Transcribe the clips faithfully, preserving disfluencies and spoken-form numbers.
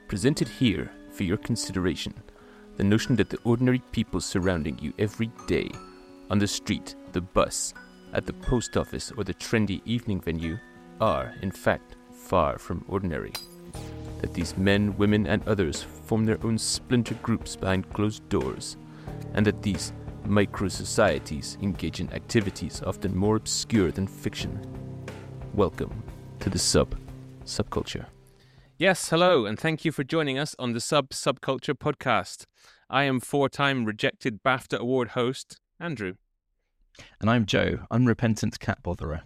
Presented here for your consideration, the notion that the ordinary people surrounding you every day, on the street, the bus, at the post office, or the trendy evening venue, are, in fact, far from ordinary. That these men, women, and others form their own splinter groups behind closed doors, and that these micro-societies engage in activities often more obscure than fiction. Welcome to the Sub-Subculture. Yes, hello, and thank you for joining us on the Sub-Subculture podcast. I am four-time rejected BAFTA Award host, Andrew. And I'm Joe, unrepentant cat botherer.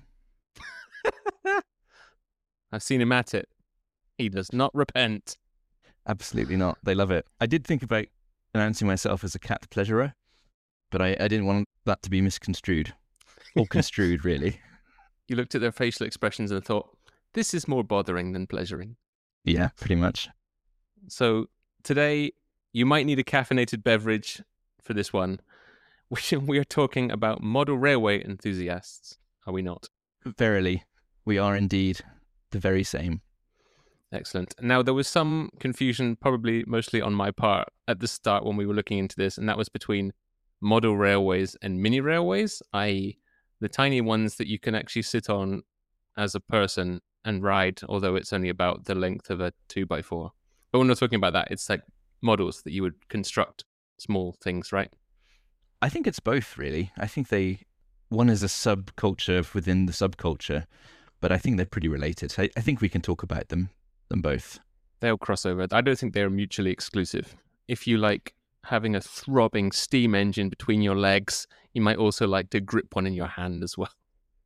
I've seen him at it. He does not repent. Absolutely not. They love it. I did think about announcing myself as a cat pleasurer, but I, I didn't want that to be misconstrued. Or construed, really. You looked at their facial expressions and thought, this is more bothering than pleasuring. Yeah, pretty much. So today, you might need a caffeinated beverage for this one. We are talking about model railway enthusiasts, are we not? Verily, we are indeed the very same. Excellent. Now, there was some confusion, probably mostly on my part, at the start when we were looking into this, and that was between model railways and mini railways, that is the tiny ones that you can actually sit on as a person and ride, although it's only about the length of a two by four. But we're not talking about that. It's like models that you would construct, small things, right? I think it's both, really. I think they, one is a subculture within the subculture, but I think they're pretty related. I, I think we can talk about them, them both. They'll cross over. I don't think they're mutually exclusive. If you like having a throbbing steam engine between your legs, you might also like to grip one in your hand as well.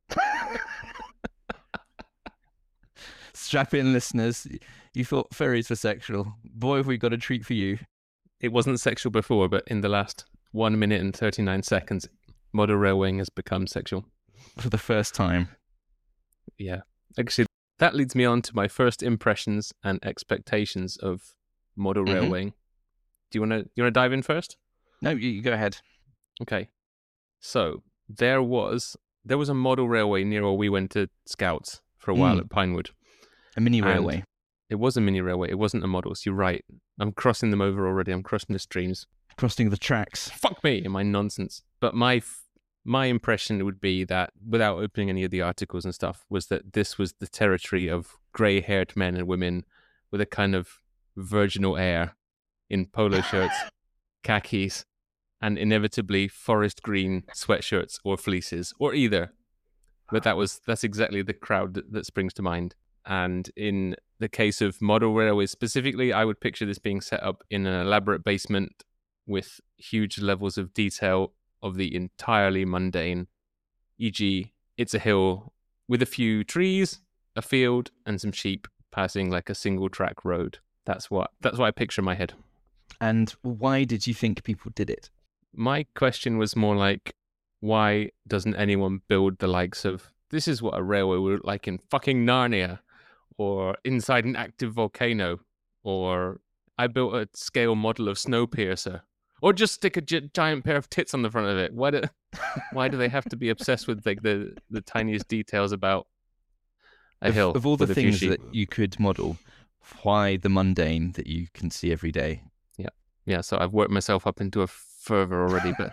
Strap in, listeners. You thought ferries were sexual. Boy, have we got a treat for you. It wasn't sexual before, but in the last one minute and thirty-nine seconds, model railwaying has become sexual. For the first time. Yeah. Actually, that leads me on to my first impressions and expectations of model mm-hmm. railwaying. Do you want to you want to dive in first? No, you, you go ahead. Okay. So there was there was a model railway near where we went to Scouts for a while mm. at Pinewood. A mini railway. And it was a mini railway. It wasn't a model. So you're right. I'm crossing them over already. I'm crossing the streams. Crossing the tracks. Fuck me and my nonsense. But my my impression would be that, without opening any of the articles and stuff, was that this was the territory of grey-haired men and women with a kind of virginal air in polo shirts, khakis, and inevitably forest green sweatshirts or fleeces, or either. But that was that's exactly the crowd that, that springs to mind. And in the case of model railways specifically, I would picture this being set up in an elaborate basement with huge levels of detail of the entirely mundane, for example, it's a hill with a few trees, a field, and some sheep passing like a single track road. That's what that's what I picture in my head. And why did you think people did it? My question was more like, why doesn't anyone build the likes of, this is what a railway would look like in fucking Narnia, or inside an active volcano, or I built a scale model of Snowpiercer, or just stick a gi- giant pair of tits on the front of it. Why do why do they have to be obsessed with like the, the tiniest details about a of, hill? Of all the things that you could model, why the mundane that you can see every day? Yeah, yeah. So I've worked myself up into a fervor already, but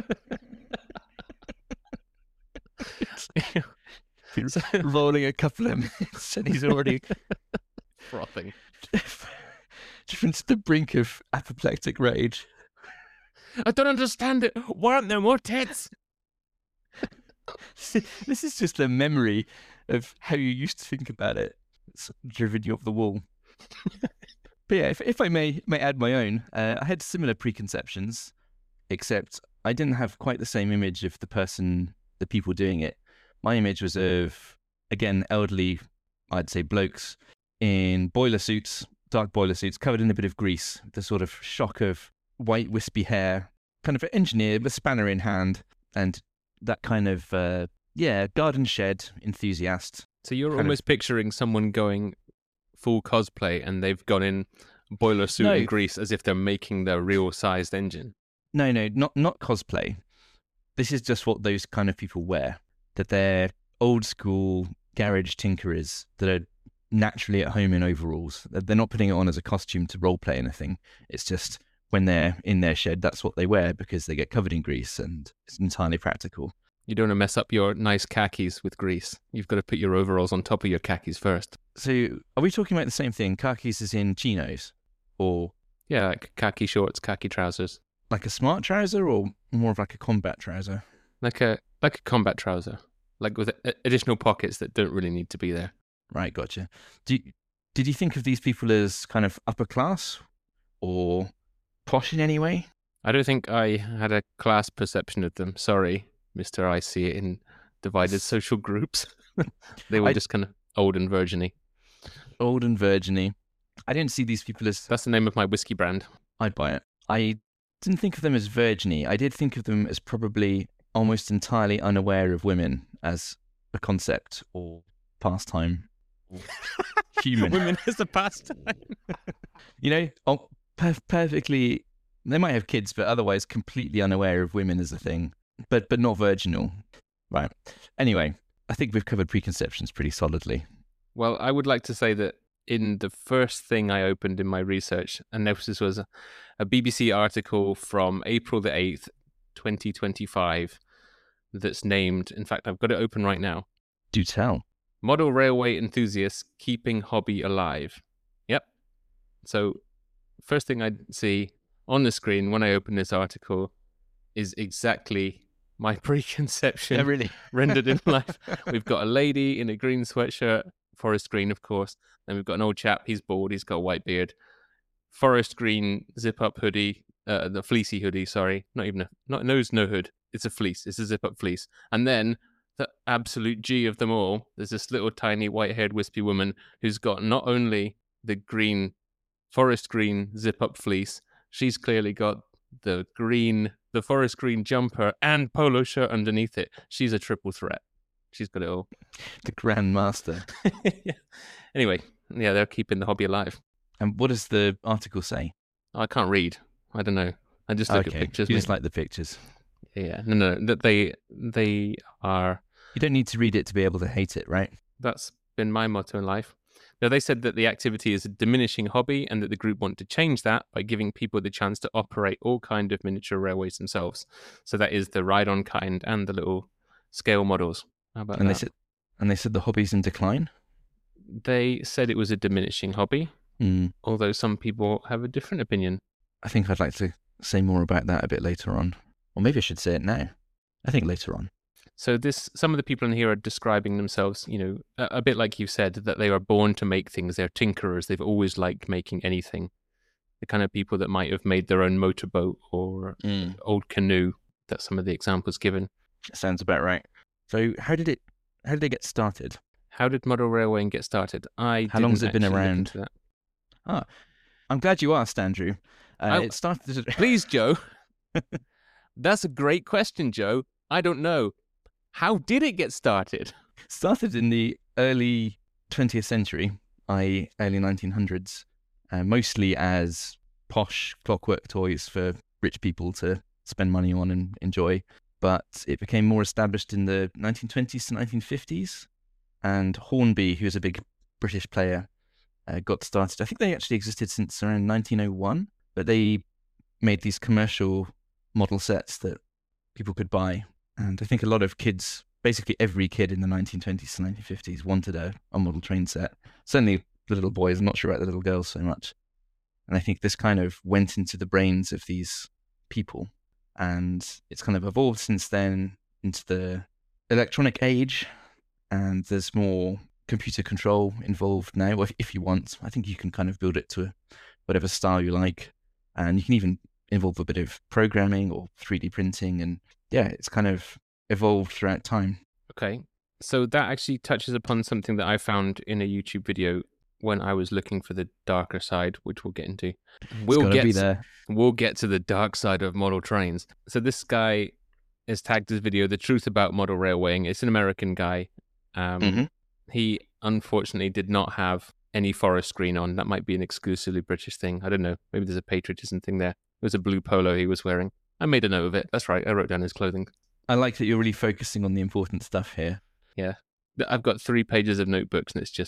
so, rolling a couple of minutes and he's already frothing. Driven to the brink of apoplectic rage. I don't understand it. Why aren't there more tits? This is just a memory of how you used to think about it. It's driven you off the wall. But yeah, if, if I may may add my own, uh, I had similar preconceptions, except I didn't have quite the same image of the person, the people doing it. My image was of, again, elderly, I'd say blokes in boiler suits, dark boiler suits, covered in a bit of grease, the sort of shock of white wispy hair, kind of an engineer with a spanner in hand, and that kind of, uh, yeah, garden shed enthusiast. So you're almost of... picturing someone going full cosplay and they've gone in boiler suit no. and grease as if they're making their real sized engine. No, no, not not cosplay. This is just what those kind of people wear. That they're old school garage tinkerers that are naturally at home in overalls. They're not putting it on as a costume to role play anything. It's just when they're in their shed, that's what they wear because they get covered in grease, and it's entirely practical. You don't want to mess up your nice khakis with grease. You've got to put your overalls on top of your khakis first. So are we talking about the same thing? Khakis is in chinos, or Yeah, like khaki shorts, khaki trousers. like a smart trouser, or more of like a combat trouser? Like a like a combat trouser. Like with a- additional pockets that don't really need to be there. Right, gotcha. Do you, did you think of these people as kind of upper class or posh in any way? I don't think I had a class perception of them. Sorry, Mister I see it in divided social groups. They were I- just kind of old and virgin-y. Old and virgin-y. I didn't see these people as... That's the name of my whiskey brand. I'd buy it. I didn't think of them as virgin-y. I did think of them as probably almost entirely unaware of women as a concept or pastime. Human. Women as a pastime. You know, oh, per- perfectly... They might have kids, but otherwise completely unaware of women as a thing. But but not virginal. Right. Anyway, I think we've covered preconceptions pretty solidly. Well, I would like to say that in the first thing I opened in my research, and this was a, a B B C article from April the eighth, twenty twenty-five, that's named, in fact, I've got it open right now, Do tell. Model Railway Enthusiasts Keeping Hobby Alive. Yep. So, first thing I see on the screen when I open this article is exactly my preconception Yeah, really. rendered in life. We've got a lady in a green sweatshirt, forest green, of course. Then we've got an old chap. He's bald. He's got a white beard. Forest green zip-up hoodie, uh, the fleecy hoodie. Sorry, not even a not no, it's no hood. It's a fleece. It's a zip-up fleece. And then the absolute G of them all. There's this little tiny white-haired wispy woman who's got not only the green, forest green zip-up fleece. She's clearly got the green, the forest green jumper and polo shirt underneath it. She's a triple threat. She's got it all. The Grand Master. Yeah. Anyway, yeah, they're keeping the hobby alive. And what does the article say? I can't read. I don't know. I just look Okay, at pictures. you just mate. like the pictures. Yeah, no, no, that they they are. You don't need to read it to be able to hate it, right? That's been my motto in life. Now, they said that the activity is a diminishing hobby and that the group want to change that by giving people the chance to operate all kind of miniature railways themselves. So that is the ride-on kind and the little scale models. How about And that? they said, and they said the hobby's in decline. They said it was a diminishing hobby, Hmm. although some people have a different opinion. I think I'd like to say more about that a bit later on, or maybe I should say it now. I think later on. So this, some of the people in here are describing themselves, you know, a, a bit like you said, that they are born to make things. They're tinkerers. They've always liked making anything. The kind of people that might have made their own motorboat or Mm. old canoe. That's some of the examples given. Sounds about right. So how did it? How did they get started? How did model railwaying get started? I How long has didn't it been actually look around? into that. I'm glad you asked, Andrew. Uh, I- it started. Please, Joe. That's a great question, Joe. I don't know. How did it get started? started in the early twentieth century, that is early nineteen hundreds, uh, mostly as posh clockwork toys for rich people to spend money on and enjoy. But it became more established in the nineteen twenties to nineteen fifties. And Hornby, who's a big British player, uh, got started. I think they actually existed since around nineteen oh one, but they made these commercial model sets that people could buy. And I think a lot of kids, basically every kid in the nineteen twenties to nineteen fifties wanted a, a model train set. Certainly the little boys, I'm not sure about the little girls so much. And I think this kind of went into the brains of these people. And it's kind of evolved since then into the electronic age. And there's more computer control involved now, if, if you want. I think you can kind of build it to whatever style you like. And you can even involve a bit of programming or three D printing. And yeah, it's kind of evolved throughout time. Okay. So that actually touches upon something that I found in a YouTube video when I was looking for the darker side, which we'll get into. We'll it's got to get be there. We'll get to the dark side of model trains. So this guy has tagged his video, The Truth About Model Railwaying. It's an American guy. Um, Mhm. He unfortunately did not have any forest green on. That might be an exclusively British thing. I don't know. Maybe there's a patriotism thing there. It was a blue polo he was wearing. I made a note of it. That's right. I wrote down his clothing. I like that you're really focusing on the important stuff here. I've got three pages of notebooks and it's just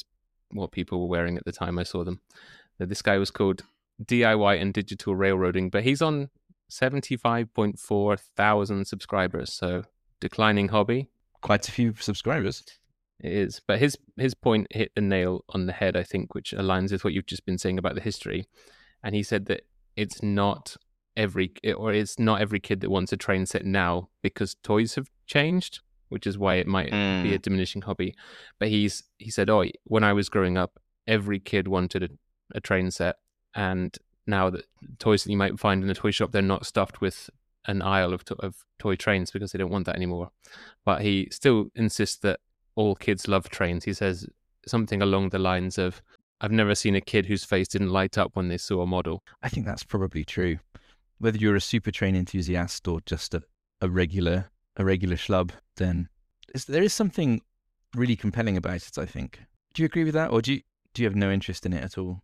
what people were wearing at the time I saw them. This guy was called D I Y and Digital Railroading, but he's on seventy-five point four thousand subscribers, so declining hobby. Quite a few subscribers. It is, but his his point hit the nail on the head, I think, which aligns with what you've just been saying about the history. And he said that it's not every, or it's not every kid that wants a train set now because toys have changed, which is why it might mm. be a diminishing hobby. But he's he said, oh, when I was growing up, every kid wanted a, a train set, and now that toys that you might find in a toy shop, they're not stuffed with an aisle of, to- of toy trains because they don't want that anymore. But he still insists that all kids love trains. He says something along the lines of, I've never seen a kid whose face didn't light up when they saw a model. I think that's probably true. Whether you're a super train enthusiast or just a, a regular a regular schlub, then is, there is something really compelling about it, I think. Do you agree with that, or do you, do you have no interest in it at all?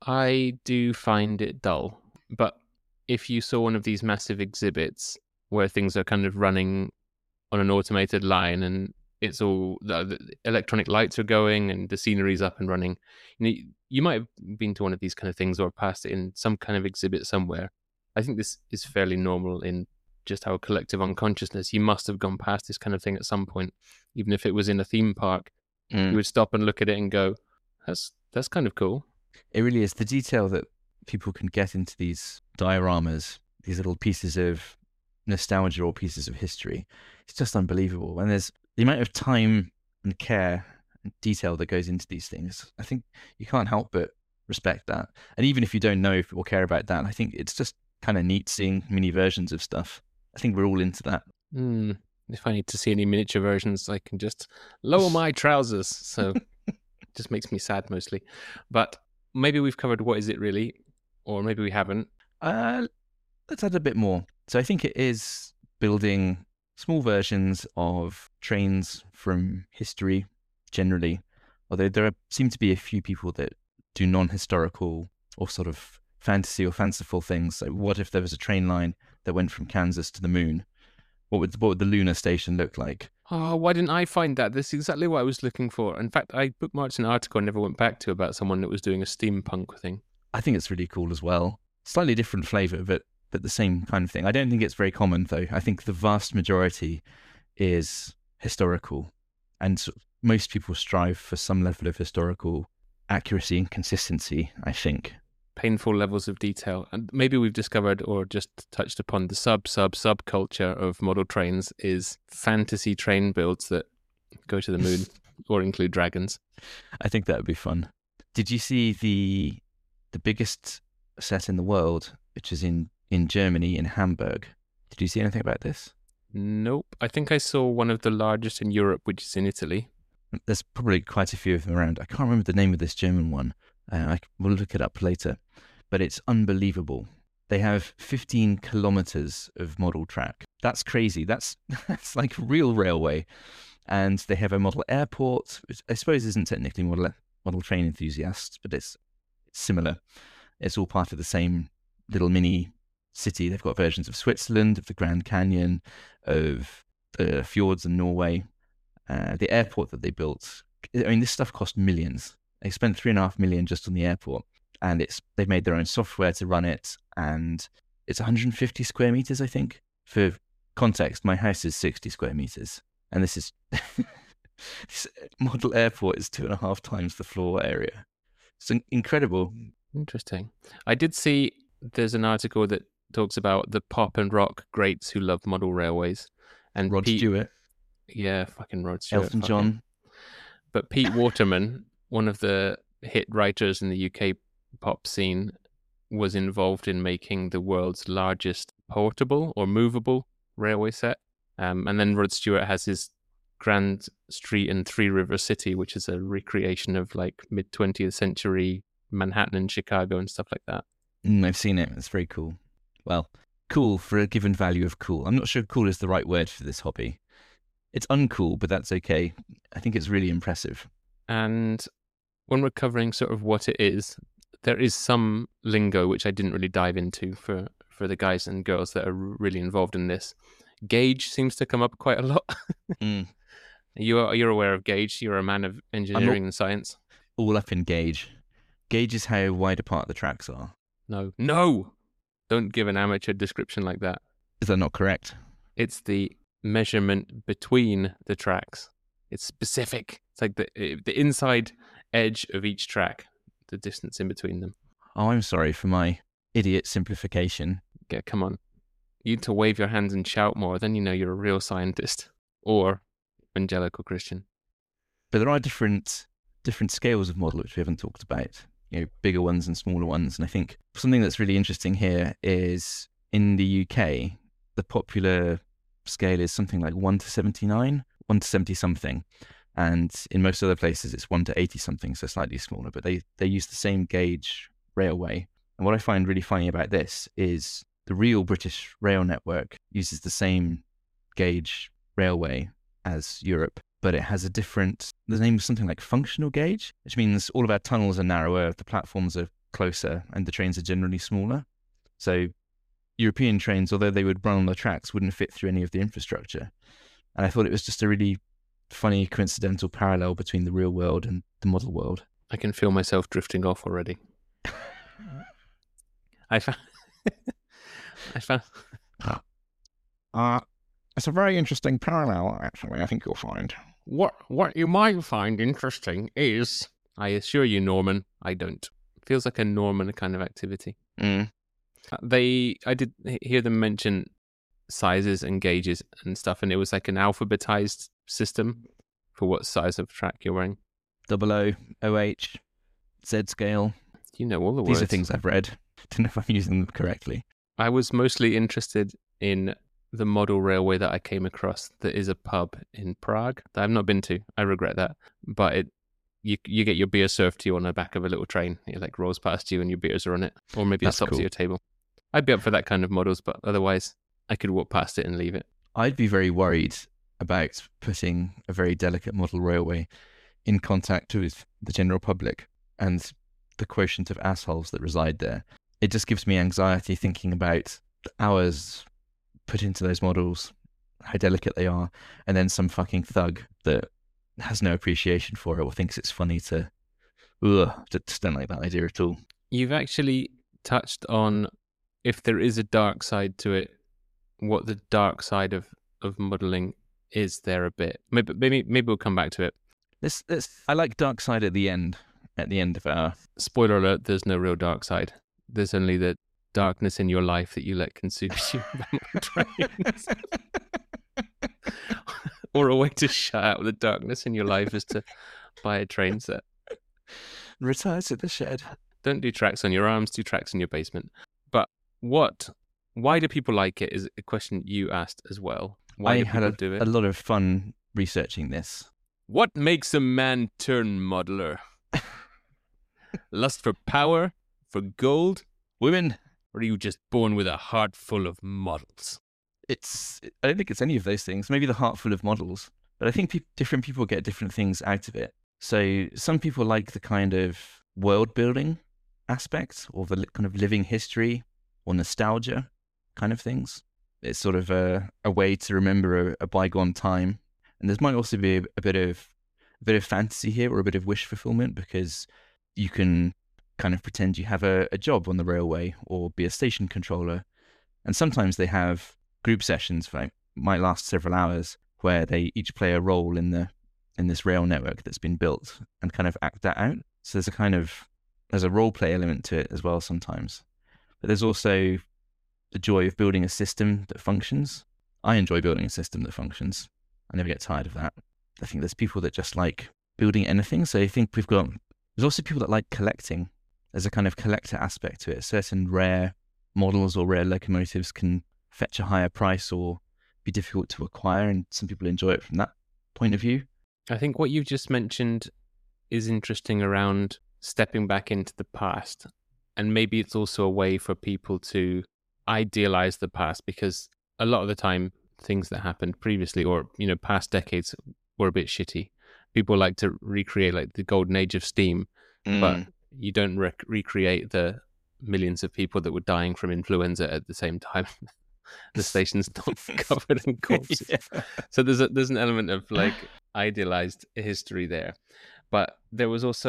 I do find it dull, but if you saw one of these massive exhibits where things are kind of running on an automated line and it's all the, the electronic lights are going and the scenery's up and running, you know, you might have been to one of these kind of things or passed it in some kind of exhibit somewhere. I think this is fairly normal in just our collective unconsciousness. You must have gone past this kind of thing at some point, even if it was in a theme park. Mm. You would stop and look at it and go, "That's that's kind of cool." It really is. The detail that people can get into these dioramas, these little pieces of nostalgia or pieces of history, it's just unbelievable. And there's the amount of time and care and detail that goes into these things. I think you can't help but respect that. And even if you don't know or care about that, I think it's just kind of neat seeing mini versions of stuff. I think we're all into that. Mm. If I need to see any miniature versions, I can just lower my trousers. So it just makes me sad mostly. But maybe we've covered what is it really, or maybe we haven't. Uh, let's add a bit more. So I think it is building small versions of trains from history generally, although there are, seem to be a few people that do non-historical or sort of fantasy or fanciful things. So what if there was a train line that went from Kansas to the moon? What would, what would the lunar station look like? Oh, why didn't I find that? This is exactly what I was looking for. In fact, I bookmarked an article I never went back to about someone that was doing a steampunk thing. I think it's really cool as well. Slightly different flavour, but but the same kind of thing. I don't think it's very common, though. I think the vast majority is historical, and most people strive for some level of historical accuracy and consistency, I think. Painful levels of detail. And maybe we've discovered or just touched upon the sub, sub, sub culture of model trains is fantasy train builds that go to the moon or include dragons. I think that would be fun. Did you see the the biggest set in the world, which is in, in Germany, in Hamburg? Did you see anything about this? Nope. I think I saw one of the largest in Europe, which is in Italy. There's probably quite a few of them around. I can't remember the name of this German one. Uh, I will look it up later. But it's unbelievable. They have fifteen kilometers of model track. That's crazy. That's that's like real railway. And they have a model airport, which I suppose isn't technically model model train enthusiasts, but it's, it's similar. It's all part of the same little mini city. They've got versions of Switzerland, of the Grand Canyon, of the fjords in Norway. Uh, the airport that they built, I mean, this stuff cost millions. They spent three and a half million just on the airport. And it's they've made their own software to run it, and it's one hundred fifty square meters, I think. For context, my house is sixty square meters, and this is this model airport is two and a half times the floor area. It's incredible. Interesting. I did see there's an article that talks about the pop and rock greats who love model railways, and Rod Pete, Stewart, yeah, fucking Rod Stewart, Elton John, but Pete Waterman, one of the hit writers in the U K pop scene, was involved in making the world's largest portable or movable railway set. Um, and then Rod Stewart has his Grand Street and Three River City, which is a recreation of like mid twentieth century Manhattan and Chicago and stuff like that. Mm, I've seen it. It's very cool. Well, cool for a given value of cool. I'm not sure cool is the right word for this hobby. It's uncool, but that's okay. I think it's really impressive. And when we're covering sort of what it is, there is some lingo which I didn't really dive into for, for the guys and girls that are really involved in this. Gauge seems to come up quite a lot. mm. You are, you're aware of gauge. You're a man of engineering not, and science. all up in gauge. Gauge is how wide apart the tracks are. No. No! Don't give an amateur description like that. Is that not correct? It's the measurement between the tracks. It's specific. It's like the the inside edge of each track, the distance in between them. Oh, I'm sorry for my idiot simplification. Yeah, come on. You need to wave your hands and shout more, then you know you're a real scientist. Or evangelical Christian. But there are different different scales of model which we haven't talked about. You know, bigger ones and smaller ones. And I think something that's really interesting here is in the U K, the popular scale is something like one to seventy-nine, one to seventy something. And in most other places, it's one to eighty something, so slightly smaller. But they, they use the same gauge railway. And what I find really funny about this is the real British rail network uses the same gauge railway as Europe, but it has a different, the name is something like functional gauge, which means all of our tunnels are narrower, the platforms are closer, and the trains are generally smaller. So European trains, although they would run on the tracks, wouldn't fit through any of the infrastructure. And I thought it was just a really funny, coincidental parallel between the real world and the model world. I can feel myself drifting off already. I found... I found... Uh, it's a very interesting parallel, actually, I think you'll find. What what you might find interesting is... I assure you, Norman, I don't. Feels like a Norman kind of activity. Mm. Uh, They, I did hear them mention sizes and gauges and stuff, and it was like an alphabetized system for what size of track you're wearing. Double O, O H, Z scale. You know all the These words. are things I've read. Don't know if I'm using them correctly. I was mostly interested in the model railway that I came across that is a pub in Prague that I've not been to. I regret that. But it you you get your beer served to you on the back of a little train. It like rolls past you and your beers are on it. Or maybe That's it stops cool. at your table. I'd be up for that kind of models, but otherwise I could walk past it and leave it. I'd be very worried about putting a very delicate model railway in contact with the general public and the quotient of assholes that reside there. It just gives me anxiety thinking about the hours put into those models, how delicate they are, and then some fucking thug that has no appreciation for it or thinks it's funny to... Ugh, just don't like that idea at all. You've actually touched on, if there is a dark side to it, what the dark side of, of modelling is there a bit. Maybe, maybe maybe we'll come back to it. Let's, let's, I like dark side at the end, at the end of our... Spoiler alert, there's no real dark side. There's only the darkness in your life that you let consume you on trains. Or a way to shut out the darkness in your life is to buy a train set. Retire to the shed. Don't do tracks on your arms, do tracks in your basement. But what, why do people like it is a question you asked as well. Why I do had people a, do it? a lot of fun researching this. What makes a man turn modeler? Lust for power? For gold? Women, Or are you just born with a heart full of models? it's, I don't think it's any of those things. Maybe the heart full of models. But I think pe- different people get different things out of it. So some people like the kind of world building aspect or the li- kind of living history or nostalgia kind of things. It's sort of a, a way to remember a, a bygone time. And there might also be a, a bit of a bit of fantasy here or a bit of wish fulfillment because you can kind of pretend you have a, a job on the railway or be a station controller. And sometimes they have group sessions that might last several hours where they each play a role in the in this rail network that's been built and kind of act that out. So there's a kind of, there's a role play element to it as well sometimes. But there's also the joy of building a system that functions. I enjoy building a system that functions. I never get tired of that. I think there's people that just like building anything. So I think we've got, there's also people that like collecting. There's a kind of collector aspect to it. Certain rare models or rare locomotives can fetch a higher price or be difficult to acquire, and some people enjoy it from that point of view. I think what you've just mentioned is interesting around stepping back into the past. And maybe it's also a way for people to idealize the past, because a lot of the time things that happened previously or, you know, past decades were a bit shitty. People like to recreate like the golden age of steam, Mm. but you don't rec- recreate the millions of people that were dying from influenza at the same time. The station's not covered in corpses. Yeah. So there's a, there's an element of like idealized history there. But there was also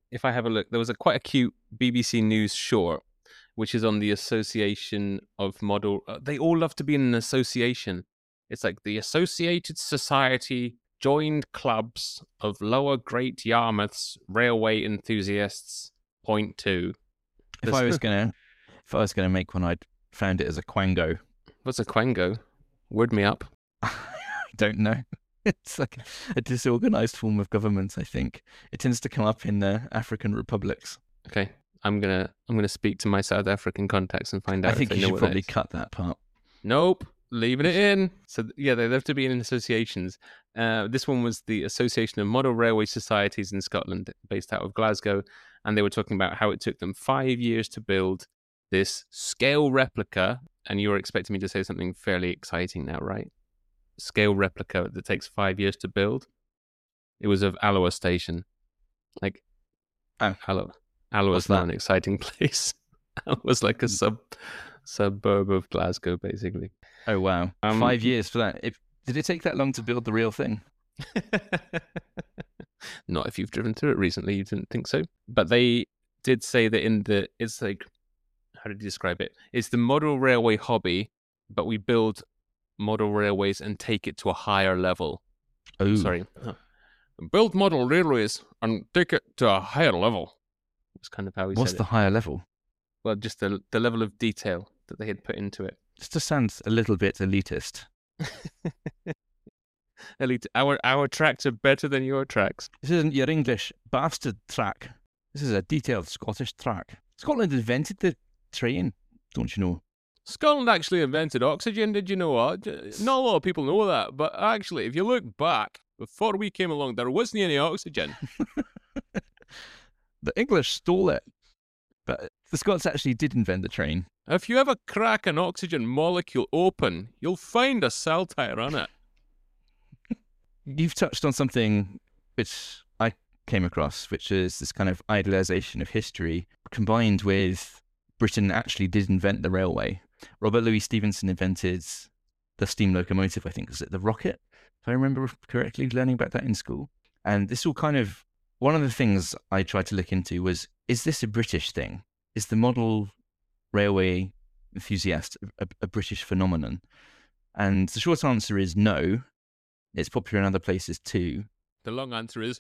if I have a look, there was a quite a cute B B C News short, which is on the Association of Model. Uh, they all love to be in an association. It's like the Associated Society joined clubs of Lower Great Yarmouth's railway enthusiasts. Point two. If I was gonna, if I was gonna make one, I'd found it as a quango. What's a quango? Word me up. I don't know. It's like a disorganized form of government, I think. It tends to come up in uh, African republics. Okay, I'm gonna I'm gonna speak to my South African contacts and find out. I think if they you know should what probably that is. cut that part. Nope, leaving it in. So yeah, they have to be in associations. Uh, this one was the Association of Model Railway Societies in Scotland, based out of Glasgow, and they were talking about how it took them five years to build this scale replica. And you were expecting me to say something fairly exciting now, right? Scale replica that takes five years to build. It was of Alloa Station. Like, oh. Alloa. Alloa's not an exciting place. Alloa's like a sub suburb of Glasgow, basically. Oh, wow. Um, five years for that. It, did it take that long to build the real thing? Not if you've driven through it recently, you didn't think so. But they did say that in the, it's like, how did you describe it? It's the model railway hobby, but we build model railways and take it to a higher level. Oh, sorry. Build model railways and take it to a higher level. That's kind of how he What's said the it. higher level? Well, just the the level of detail that they had put into it. This just sounds a little bit elitist. Elite. Our our tracks are better than your tracks. This isn't your English bastard track. This is a detailed Scottish track. Scotland invented the train, don't you know? Scotland actually invented oxygen, did you know what? Not a lot of people know that, but actually, if you look back, before we came along, there wasn't any oxygen. The English stole it, but the Scots actually did invent the train. If you ever crack an oxygen molecule open, you'll find a saltire on it. You've touched on something which I came across, which is this kind of idealization of history combined with Britain actually did invent the railway. Robert Louis Stevenson invented the steam locomotive, I think. Was it the rocket? If I remember correctly, learning about that in school. And this all kind of, one of the things I tried to look into was, is this a British thing? Is the model railway enthusiast a, a British phenomenon? And the short answer is no. It's popular in other places too. The long answer is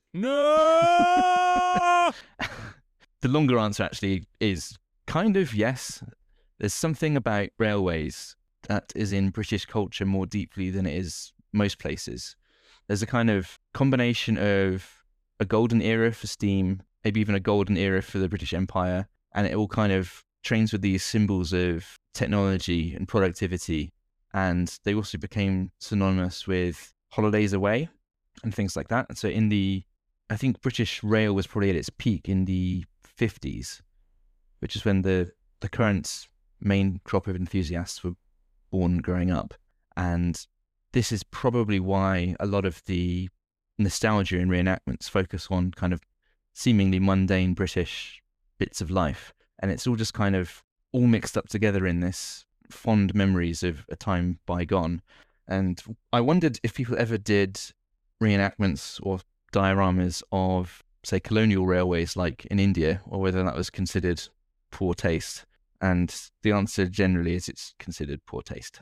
no! The longer answer actually is kind of yes. There's something about railways that is in British culture more deeply than it is most places. There's a kind of combination of a golden era for steam, maybe even a golden era for the British Empire, and it all kind of trains with these symbols of technology and productivity, and they also became synonymous with holidays away and things like that. And so in the, I think British Rail was probably at its peak in the fifties, which is when the, the current main crop of enthusiasts were born growing up. And this is probably why a lot of the nostalgia in reenactments focus on kind of seemingly mundane British bits of life. And it's all just kind of all mixed up together in this fond memories of a time bygone. And I wondered if people ever did reenactments or dioramas of, say, colonial railways like in India, or whether that was considered poor taste. And the answer generally is it's considered poor taste.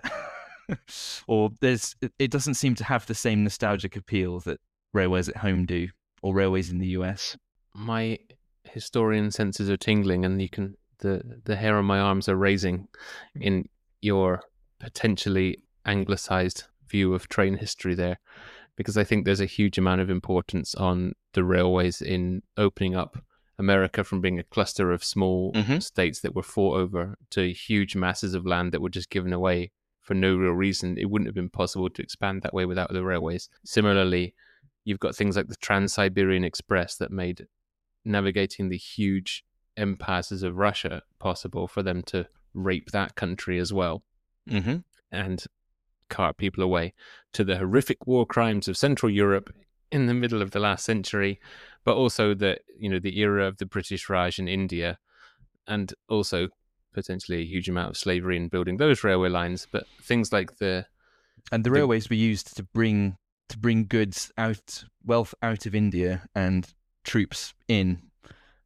Or there's, it doesn't seem to have the same nostalgic appeal that railways at home do, or railways in the U S. My historian senses are tingling, and you can the the hair on my arms are raising in your potentially anglicized view of train history there, because I think there's a huge amount of importance on the railways in opening up America from being a cluster of small mm-hmm. states that were fought over to huge masses of land that were just given away for no real reason. It wouldn't have been possible to expand that way without the railways. Similarly, you've got things like the Trans-Siberian Express that made navigating the huge impasses of Russia possible for them to rape that country as well, mm-hmm. and cart people away, to the horrific war crimes of Central Europe in the middle of the last century, but also the, you know, the era of the British Raj in India, and also potentially a huge amount of slavery in building those railway lines. But things like the and the, the railways were used to bring to bring goods out, wealth out of India and troops in,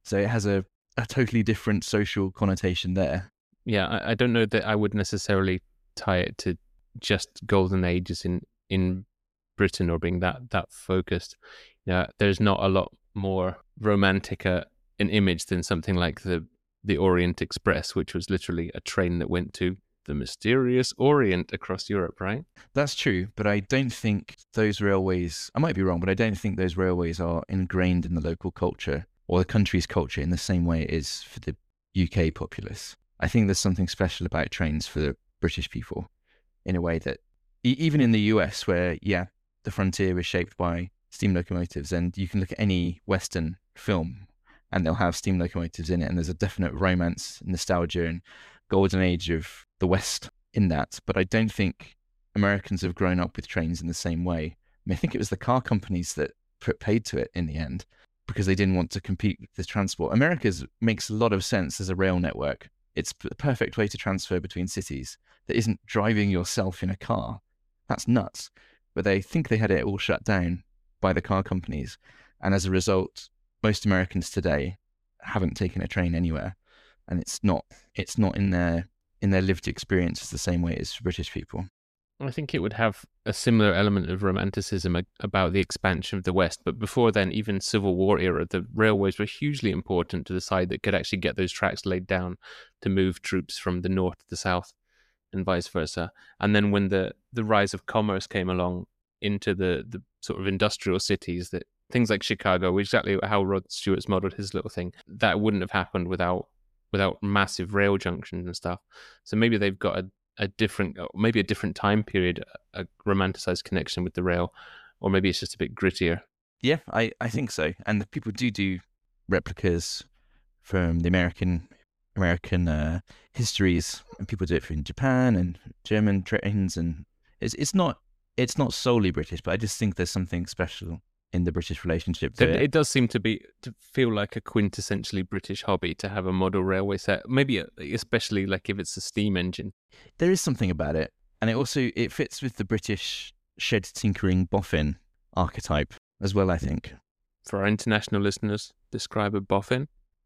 So it has a, a totally different social connotation there. Yeah, I, I don't know that I would necessarily tie it to just golden ages in, in Britain or being that, that focused. Yeah, there's not a lot more romantic uh, an image than something like the, the Orient Express, which was literally a train that went to the mysterious Orient across Europe, right? That's true, but I don't think those railways, I might be wrong, but I don't think those railways are ingrained in the local culture or the country's culture in the same way it is for the U K populace. I think there's something special about trains for the British people in a way that e- even in the U S where, yeah, the frontier was shaped by steam locomotives, and you can look at any Western film and they'll have steam locomotives in it, and there's a definite romance, nostalgia, and golden age of the West in that. But I don't think Americans have grown up with trains in the same way. I mean, I think it was the car companies that put paid to it in the end because they didn't want to compete with the transport. America's makes a lot of sense as a rail network. It's the perfect way to transfer between cities that isn't driving yourself in a car. That's nuts. But they think they had it all shut down by the car companies. And as a result, most Americans today haven't taken a train anywhere. And it's not it's not in their in their lived experience the same way as British people. I think it would have a similar element of romanticism about the expansion of the West. But before then, even Civil War era, the railways were hugely important to the side that could actually get those tracks laid down to move troops from the north to the south and vice versa. And then when the, the rise of commerce came along into the, the sort of industrial cities, that things like Chicago, exactly how Rod Stewart's modeled his little thing, that wouldn't have happened without without massive rail junctions and stuff. So maybe they've got a a different, maybe a different time period, a romanticized connection with the rail, or maybe it's just a bit grittier. Yeah, I, I think so. And the people do do replicas from the American American uh, histories, and people do it from Japan and German trains, and it's it's not it's not solely British, but I just think there's something special in the British relationship to it, it. It does seem to be to feel like a quintessentially British hobby to have a model railway set, maybe especially like if it's a steam engine. There is something about it, and it also it fits with the British shed tinkering boffin archetype as well, I think. For our international listeners, describe a boffin.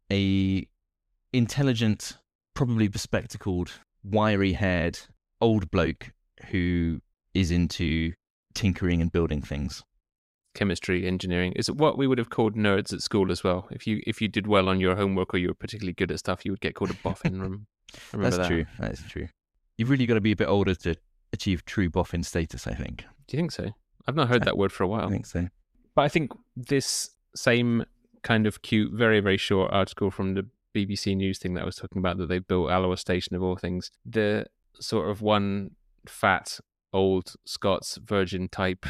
A intelligent, probably bespectacled, wiry-haired old bloke who is into tinkering and building things. Chemistry, engineering is what we would have called nerds at school as well. If you if you did well on your homework or you were particularly good at stuff, you would get called a boffin. Remember That's that? true. That is true. You've really got to be a bit older to achieve true boffin status, I think. Do you think so? I've not heard I, that word for a while. I think so. But I think this same kind of cute, very, very short article from the B B C News thing that I was talking about, that they built Alloa Station of all things, the sort of one fat old Scots virgin type,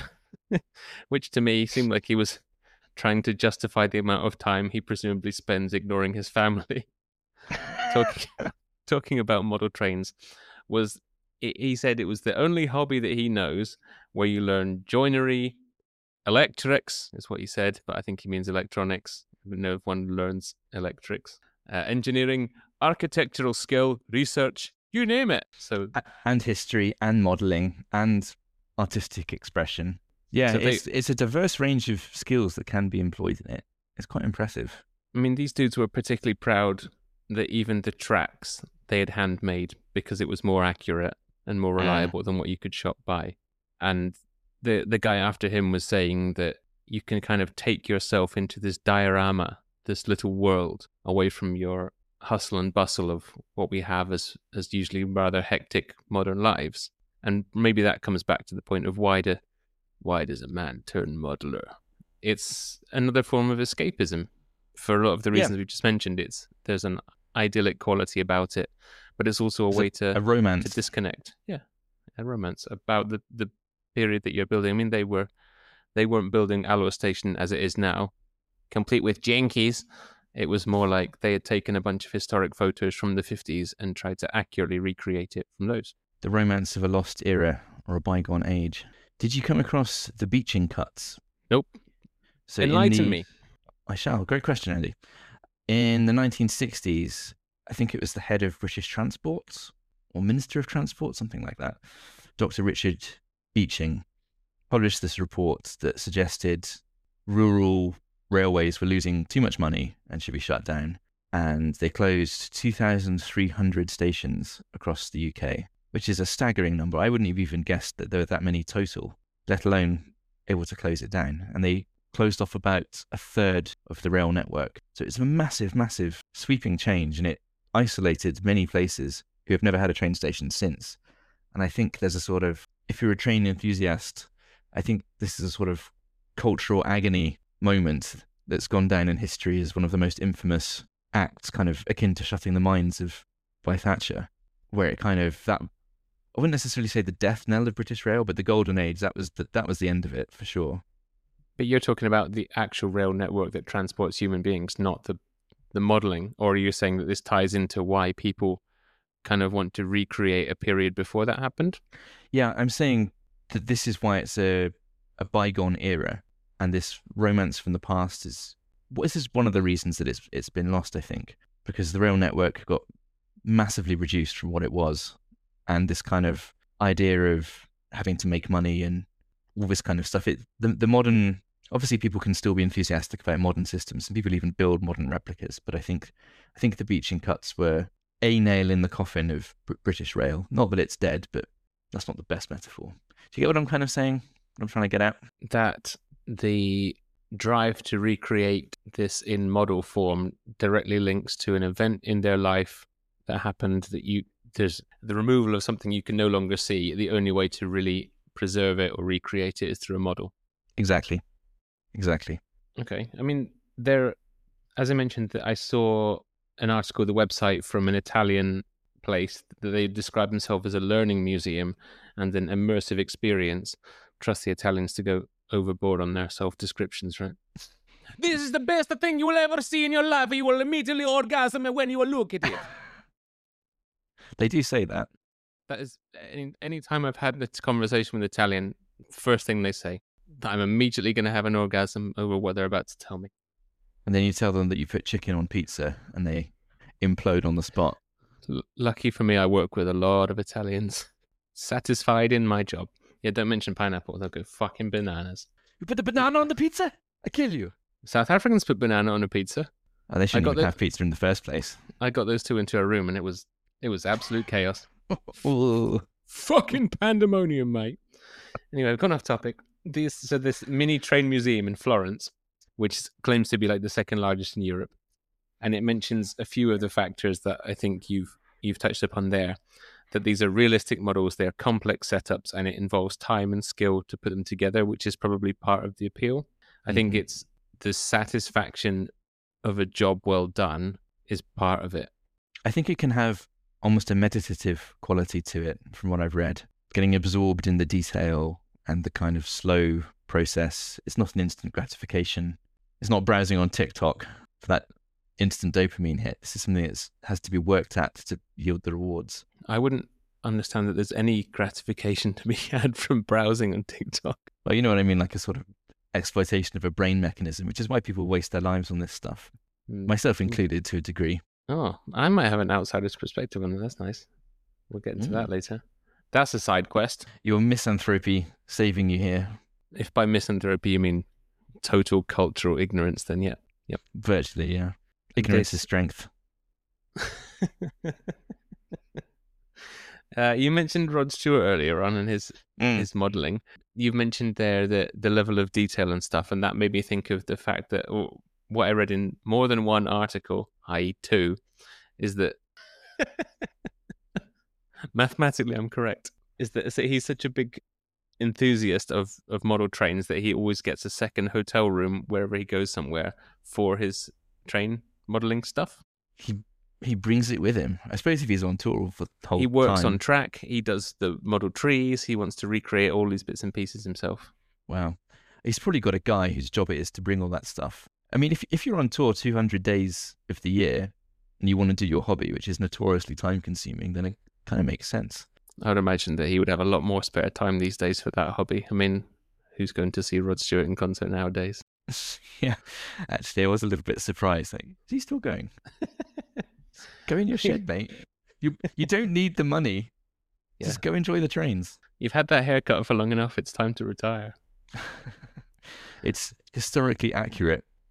which to me seemed like he was trying to justify the amount of time he presumably spends ignoring his family. talking, talking about model trains, was he said it was the only hobby that he knows where you learn joinery, electrics is what he said, but I think he means electronics. I don't know if one learns electrics, uh, engineering, architectural skill, research, you name it. So and history and modelling and artistic expression. Yeah, so they, it's it's a diverse range of skills that can be employed in it. It's quite impressive. I mean, these dudes were particularly proud that even the tracks they had handmade because it was more accurate and more reliable uh. than what you could shop by. And the the guy after him was saying that you can kind of take yourself into this diorama, this little world, away from your hustle and bustle of what we have as, as usually rather hectic modern lives. And maybe that comes back to the point of why, do, why does a man turn modeler? It's another form of escapism. For a lot of the reasons yeah. we've just mentioned, it's there's an idyllic quality about it, but it's also a it's way a, to a romance to disconnect. Yeah, a romance about the, the period that you're building. I mean, they were they weren't building Alloa Station as it is now, complete with jankies. It was more like they had taken a bunch of historic photos from the fifties and tried to accurately recreate it from those. The romance of a lost era or a bygone age. Did you come across the Beeching cuts? Nope. So enlighten the, me. I shall. Great question, Andy. In the nineteen sixties, I think it was the head of British Transport or Minister of Transport, something like that, Doctor Richard Beeching, published this report that suggested rural railways were losing too much money and should be shut down. And they closed two thousand three hundred stations across the U K, which is a staggering number. I wouldn't have even guessed that there were that many total, let alone able to close it down. And they closed off about a third of the rail network. So it's a massive, massive sweeping change, and it isolated many places who have never had a train station since. And I think there's a sort of, if you're a train enthusiast, I think this is a sort of cultural agony moment that's gone down in history as one of the most infamous acts, kind of akin to shutting the mines of by Thatcher, where it kind of, that, I wouldn't necessarily say the death knell of British Rail, but the golden age, that was the, that was the end of it for sure. But you're talking about the actual rail network that transports human beings, not the the modelling, or are you saying that this ties into why people kind of want to recreate a period before that happened? Yeah, I'm saying that this is why it's a, a bygone era, and this romance from the past is, this is one of the reasons that it's it's been lost, I think, because the rail network got massively reduced from what it was, and this kind of idea of having to make money and all this kind of stuff. It the, the modern, obviously people can still be enthusiastic about modern systems, and people even build modern replicas, but I think I think the Beeching cuts were a nail in the coffin of Br- British Rail. Not that it's dead, but that's not the best metaphor. Do you get what I'm kind of saying? What I'm trying to get at? That the drive to recreate this in model form directly links to an event in their life that happened, that you, there's the removal of something you can no longer see. The only way to really preserve it or recreate it is through a model. Exactly. Exactly. Okay. I mean, there, as I mentioned, that I saw an article, the website from an Italian place that they describe themselves as a learning museum and an immersive experience. Trust the Italians to go overboard on their self-descriptions, right? This is the best thing you will ever see in your life. You will immediately orgasm when you will look at it. They do say that. That is, any, any time I've had this conversation with Italian, first thing they say, that I'm immediately going to have an orgasm over what they're about to tell me. And then you tell them that you put chicken on pizza and they implode on the spot. L- lucky for me, I work with a lot of Italians. Satisfied in my job. Yeah, don't mention pineapple. They'll go fucking bananas. You put the banana on the pizza? I kill you. South Africans put banana on a pizza. Oh, they shouldn't got even the- have pizza in the first place. I got those two into a room and it was it was absolute chaos. Ooh. Fucking pandemonium, mate. Anyway, I've gone off topic. This so this mini train museum in Florence, which claims to be like the second largest in Europe, and it mentions a few of the factors that I think you've you've touched upon there. That these are realistic models, they're complex setups, and it involves time and skill to put them together, which is probably part of the appeal. I Mm-hmm. think it's the satisfaction of a job well done is part of it. I think it can have almost a meditative quality to it, from what I've read. Getting absorbed in the detail and the kind of slow process. It's not an instant gratification. It's not browsing on TikTok for that instant dopamine hit. This is something that has to be worked at to yield the rewards. I wouldn't understand that there's any gratification to be had from browsing on TikTok. Well, you know what I mean, like a sort of exploitation of a brain mechanism, which is why people waste their lives on this stuff, Mm. myself included to a degree. Oh, I might have an outsider's perspective on it. That's nice. We'll get into Mm. that later. That's a side quest. Your misanthropy saving you here, If by misanthropy you mean total cultural ignorance, then yeah. Yep. virtually, yeah. Ignorance This- is strength. uh, you mentioned Rod Stewart earlier on and his Mm. his modelling. You've mentioned there the, the level of detail and stuff, and that made me think of the fact that oh, what I read in more than one article, that is two, is that mathematically I'm correct, is that, is that he's such a big enthusiast of, of model trains that he always gets a second hotel room wherever he goes somewhere for his train modelling stuff. He he brings it with him. I suppose if he's on tour for the whole He works time. on track, he does the model trees, he wants to recreate all these bits and pieces himself. Wow. He's probably got a guy whose job it is to bring all that stuff. I mean, if if you're on tour two hundred days of the year and you want to do your hobby, which is notoriously time consuming, then it kind of makes sense. I would imagine that he would have a lot more spare time these days for that hobby. I mean, who's going to see Rod Stewart in concert nowadays? Yeah. Actually, I was a little bit surprised. Like, is he still going? Go in your shed, mate. You you don't need the money. Yeah. Just go enjoy the trains. You've had that haircut for long enough, it's time to retire. It's historically accurate.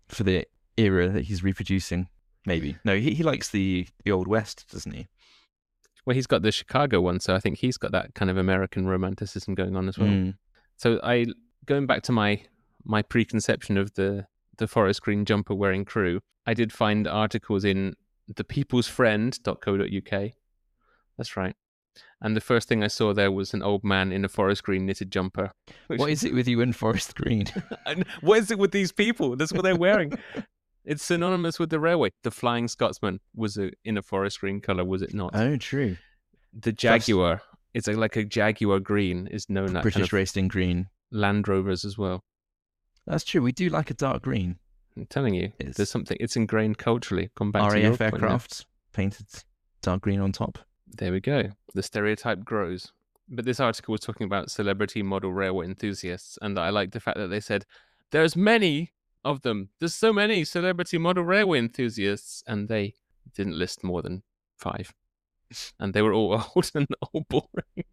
for the era that he's reproducing. Maybe no, he he likes the the old west, doesn't he? Well, he's got the Chicago one, so I think he's got that kind of American romanticism going on as well. Mm. So I going back to my my preconception of the the forest green jumper wearing crew, I did find articles in the people's friend dot co dot uk. That's right. And the first thing I saw there was an old man in a forest green knitted jumper. Which, What is it with you and forest green? and what is it with these people? That's what they're wearing. It's synonymous with the railway. The Flying Scotsman was a, in a forest green colour, was it not? Oh, true. The Jaguar, it's a, like a Jaguar green, is known that British kind of racing green. Land Rovers as well. That's true. We do like a dark green. I'm telling you, It's- there's something, it's ingrained culturally. Come back to R A your F point there. aircraft painted dark green on top. There we go. The stereotype grows. But this article was talking about celebrity model railway enthusiasts, and I like the fact that they said, there's many of them. There's so many celebrity model railway enthusiasts, and they didn't list more than five. And they were all old and all boring.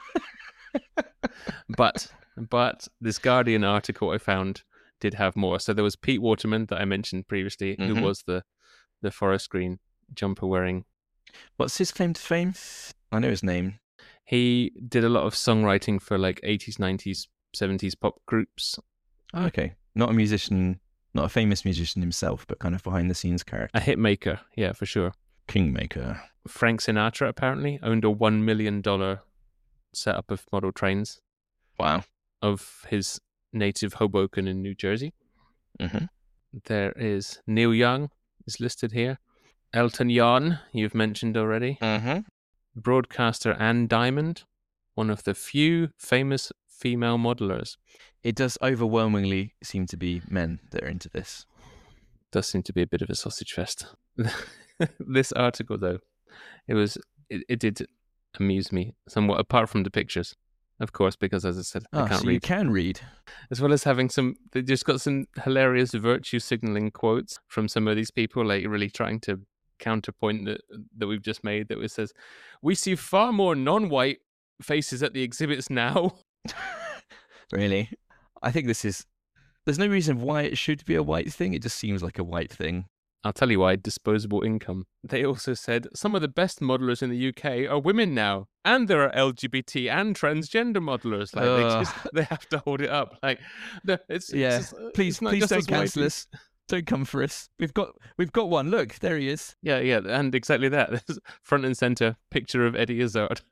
but but this Guardian article I found did have more. So there was Pete Waterman that I mentioned previously, Mhm. who was the, the forest green jumper wearing. What's his claim to fame? I know his name. He did a lot of songwriting for like eighties, nineties, seventies pop groups. Oh, okay. Not a musician, not a famous musician himself, but kind of behind the scenes character. A hit maker, yeah, for sure. Kingmaker. Frank Sinatra apparently owned a one million dollars setup of model trains Wow. of his native Hoboken in New Jersey. Mm-hmm. There is Neil Young is listed here. Elton John, you've mentioned already. Mm-hmm. Broadcaster Anne Diamond, one of the few famous female modelers. It does overwhelmingly seem to be men that are into this. Does seem to be a bit of a sausage fest. This article, though, it was it, it did amuse me somewhat, apart from the pictures, of course, because as I said, I Ah, can't so read. you can read. As well as having some, they just got some hilarious virtue signaling quotes from some of these people, like really trying to counterpoint that that we've just made. That it says, "We see far more non-white faces at the exhibits now." Really? I think this is... There's no reason why it should be a white thing. It just seems like a white thing. I'll tell you why, disposable income. They also said, some of the best modelers in the U K are women now. And there are L G B T and transgender modelers. Like, they, Ugh. just, they have to hold it up. Like, the- it's, Yeah. it's just, uh, Please, it's not please just don't us white cancel people. us. Don't come for us. We've got we've got one. Look, there he is. Yeah, yeah, and exactly that. There's front and center picture of Eddie Izzard.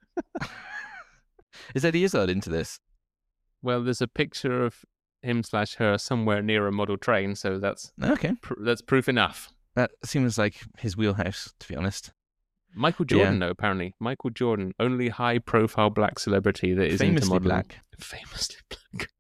Is Eddie Izzard into this? Well, there's a picture of him slash her somewhere near a model train, so that's Okay. pr- that's proof enough. That seems like his wheelhouse, to be honest. Michael Yeah. Jordan, though, apparently. Michael Jordan, only high-profile black celebrity that is into Famously modeling. black. Famously black.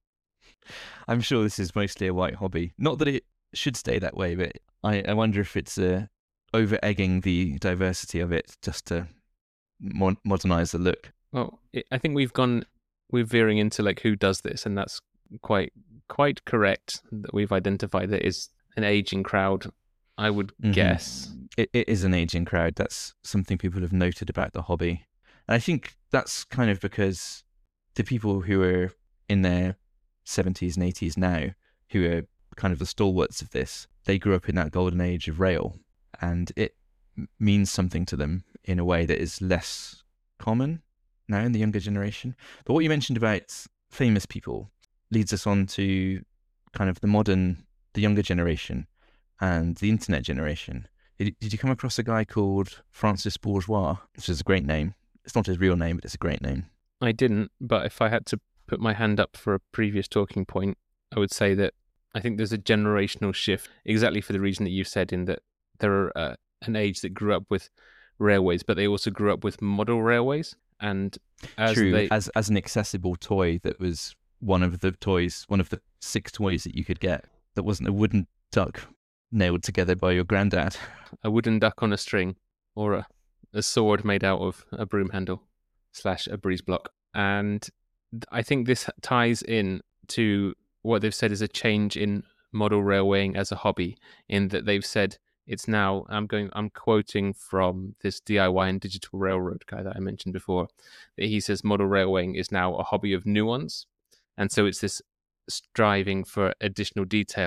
I'm sure this is mostly a white hobby. Not that it should stay that way, but I, I wonder if it's uh, over-egging the diversity of it just to mo- modernize the look. Well, it, I think we've gone, we're veering into like who does this, and that's quite quite correct that we've identified that is an aging crowd, I would Mhm. guess. It, it is an aging crowd. That's something people have noted about the hobby. And I think that's kind of because the people who are in their seventies and eighties now, who are kind of the stalwarts of this, they grew up in that golden age of rail, and it m- means something to them in a way that is less common now in the younger generation. But what you mentioned about famous people leads us on to kind of the modern, the younger generation and the internet generation. Did, did you come across a guy called Francis Bourgeois, which is a great name? It's not his real name, but it's a great name. I didn't, but if I had to put my hand up for a previous talking point, I would say that I think there's a generational shift, exactly for the reason that you said, in that there are uh, an age that grew up with railways, but they also grew up with model railways. And as True, they, as as an accessible toy that was one of the toys, one of the six toys that you could get that wasn't a wooden duck nailed together by your granddad. a wooden duck on a string, or a, a sword made out of a broom handle slash a breeze block. And th- I think this ties in to what they've said is a change in model railwaying as a hobby, in that they've said it's now, I'm going, I'm quoting from this D I Y and digital railroad guy that I mentioned before, that he says model railwaying is now a hobby of nuance. And so it's this striving for additional detail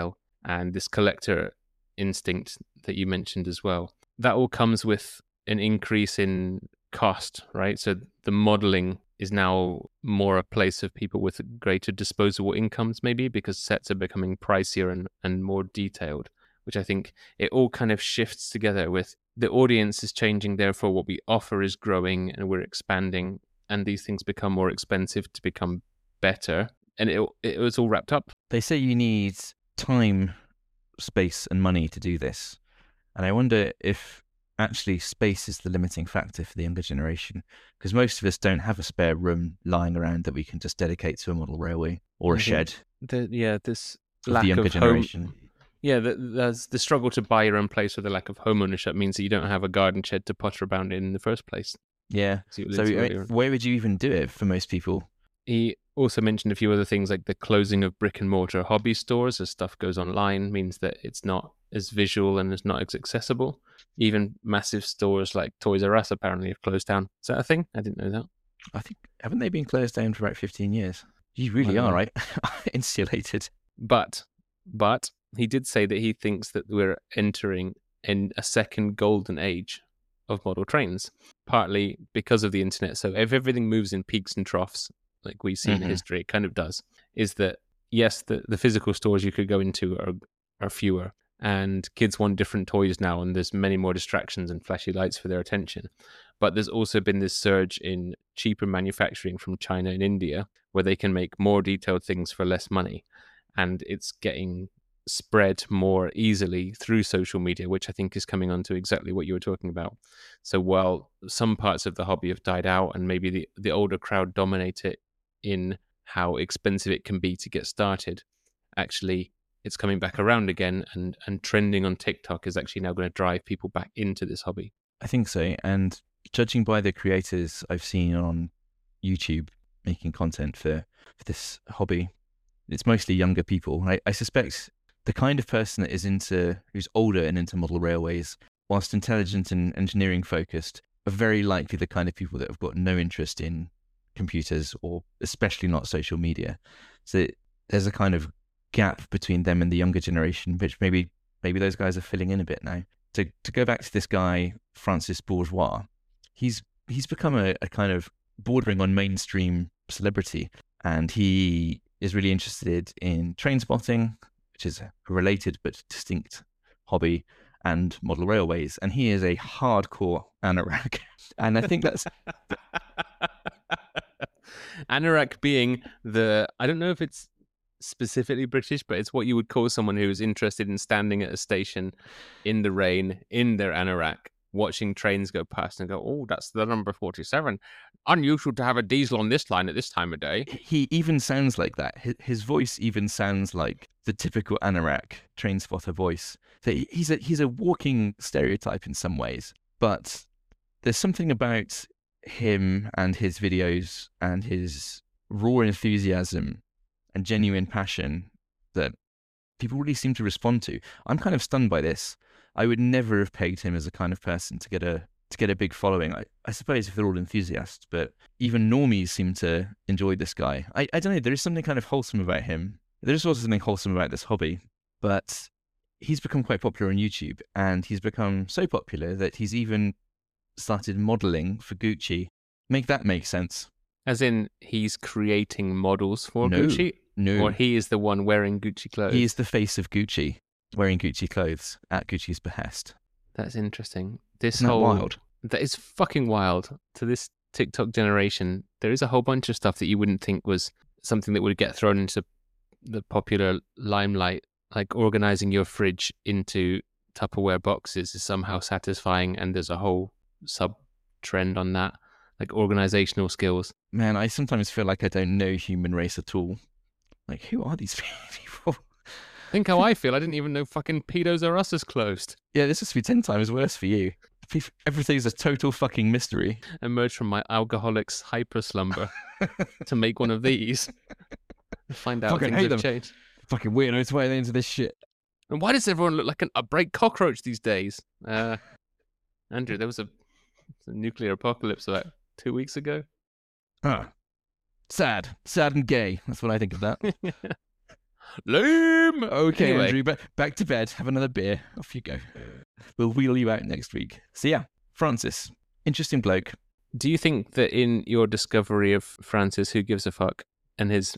and this collector instinct that you mentioned as well. That all comes with an increase in cost, right? So the modeling is now more a place of people with greater disposable incomes, maybe, because sets are becoming pricier and, and more detailed, which I think it all kind of shifts together with the audience is changing, therefore what we offer is growing and we're expanding, and these things become more expensive to become better. And it, it was all wrapped up. They say you need time, space, and money to do this. And I wonder if actually space is the limiting factor for the younger generation, because most of us don't have a spare room lying around that we can just dedicate to a model railway or a shed. The, yeah, this of lack the younger of generation. Home, yeah, the, there's the struggle to buy your own place, or the lack of home ownership means that you don't have a garden shed to potter about in in the first place. Yeah. So I mean, where would you even do it for most people? He also mentioned a few other things like the closing of brick and mortar hobby stores as stuff goes online means that it's not as visual and it's not as accessible. Even massive stores like Toys R Us apparently have closed down. Is that a thing? I didn't know that. I think, haven't they been closed down for about fifteen years? You really are, right? Insulated. But, but he did say that he thinks that we're entering in a second golden age of model trains, partly because of the internet. So if everything moves in peaks and troughs, like we see mm-hmm. in history, it kind of does, is that, yes, the, the physical stores you could go into are are fewer, and kids want different toys now, and there's many more distractions and flashy lights for their attention. But there's also been this surge in cheaper manufacturing from China and India, where they can make more detailed things for less money, and it's getting spread more easily through social media, which I think is coming on to exactly what you were talking about. So while some parts of the hobby have died out and maybe the, the older crowd dominate it in how expensive it can be to get started, actually it's coming back around again, and, and trending on TikTok is actually now going to drive people back into this hobby. I think so. And judging by the creators I've seen on YouTube making content for, for this hobby, it's mostly younger people. I, I suspect the kind of person that is into, who's older and into model railways, whilst intelligent and engineering focused, are very likely the kind of people that have got no interest in computers, or especially not social media. So there's a kind of gap between them and the younger generation, which maybe maybe those guys are filling in a bit now. To to go back to this guy, Francis Bourgeois, he's he's become a, a kind of bordering on mainstream celebrity, and he is really interested in train spotting, which is a related but distinct hobby, and model railways. And he is a hardcore anorak. And I think that's... Anorak being the... I don't know if it's specifically British, but it's what you would call someone who is interested in standing at a station in the rain, in their anorak, watching trains go past and go, oh, that's the number forty-seven. Unusual to have a diesel on this line at this time of day. He even sounds like that. His, his voice even sounds like the typical anorak train spotter voice. So he's a, he's a walking stereotype in some ways, but there's something about him and his videos and his raw enthusiasm and genuine passion that people really seem to respond to. I'm kind of stunned by this. I would never have pegged him as a kind of person to get a to get a big following. I, I suppose if they're all enthusiasts, but even normies seem to enjoy this guy. I, I don't know, there is something kind of wholesome about him. There is also something wholesome about this hobby, but he's become quite popular on YouTube, and he's become so popular that he's even started modeling for Gucci. Make that make sense. As in, he's creating models for no, Gucci? No. Or he is the one wearing Gucci clothes? He is the face of Gucci, wearing Gucci clothes at Gucci's behest. That's interesting. This Isn't whole that wild? That is fucking wild. To this TikTok generation, there is a whole bunch of stuff that you wouldn't think was something that would get thrown into the popular limelight, like organizing your fridge into Tupperware boxes is somehow satisfying, and there's a whole sub trend on that, like organizational skills. Man, I sometimes feel like I don't know human race at all. Like, who are these people? Think how I feel. I didn't even know fucking Pedos R Us is closed. Yeah, this must be ten times worse for you. Everything's a total fucking mystery. Emerge from my alcoholic's hyper slumber to make one of these. Find out fucking things hate have them. changed. Fucking weirdos, why are they into this shit? And why does everyone look like an, a bright cockroach these days? Uh, Andrew, there was a, a nuclear apocalypse about two weeks ago. Huh. Sad. Sad and gay. That's what I think of that. Lame. Okay, Anyway. Andrew, but back to bed. Have another beer. Off you go. We'll wheel you out next week. So yeah, Francis, interesting bloke. Do you think that in your discovery of Francis, who gives a fuck, and his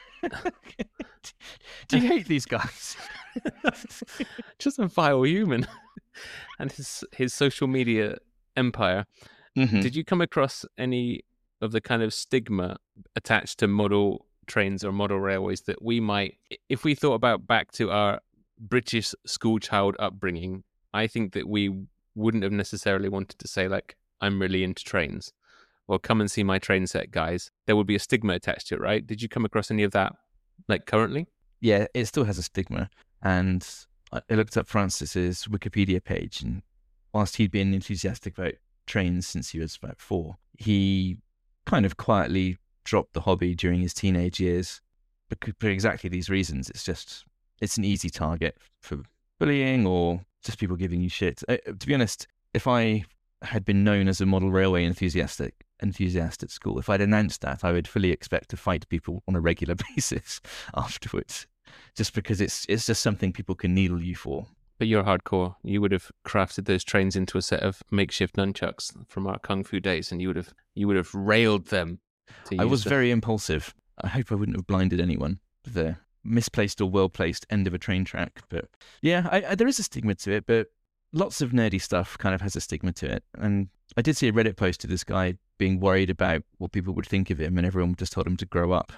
Do you hate these guys? just a vile human, and his his social media empire, Mm-hmm. did you come across any of the kind of stigma attached to model trains or model railways that we might, if we thought about back to our British schoolchild upbringing, I think that we wouldn't have necessarily wanted to say, like, I'm really into trains, or come and see my train set, guys. There would be a stigma attached to it, right? Did you come across any of that, like, currently? Yeah, it still has a stigma. And I I looked up Francis's Wikipedia page, and whilst he'd been enthusiastic about trains since he was about four, he kind of quietly dropped the hobby during his teenage years bec- for exactly these reasons. It's just, it's an easy target for bullying or just people giving you shit. Uh, to be honest, if I had been known as a model railway enthusiastic enthusiast at school, if I'd announced that, I would fully expect to fight people on a regular basis afterwards, just because it's it's just something people can needle you for. But you're hardcore. You would have crafted those trains into a set of makeshift nunchucks from our kung fu days, and you would have you would have railed them. To I use was the- very impulsive. I hope I wouldn't have blinded anyone with the misplaced or well-placed end of a train track. But yeah, I, I, there is a stigma to it, but lots of nerdy stuff kind of has a stigma to it. And I did see a Reddit post of this guy being worried about what people would think of him, and everyone just told him to grow up.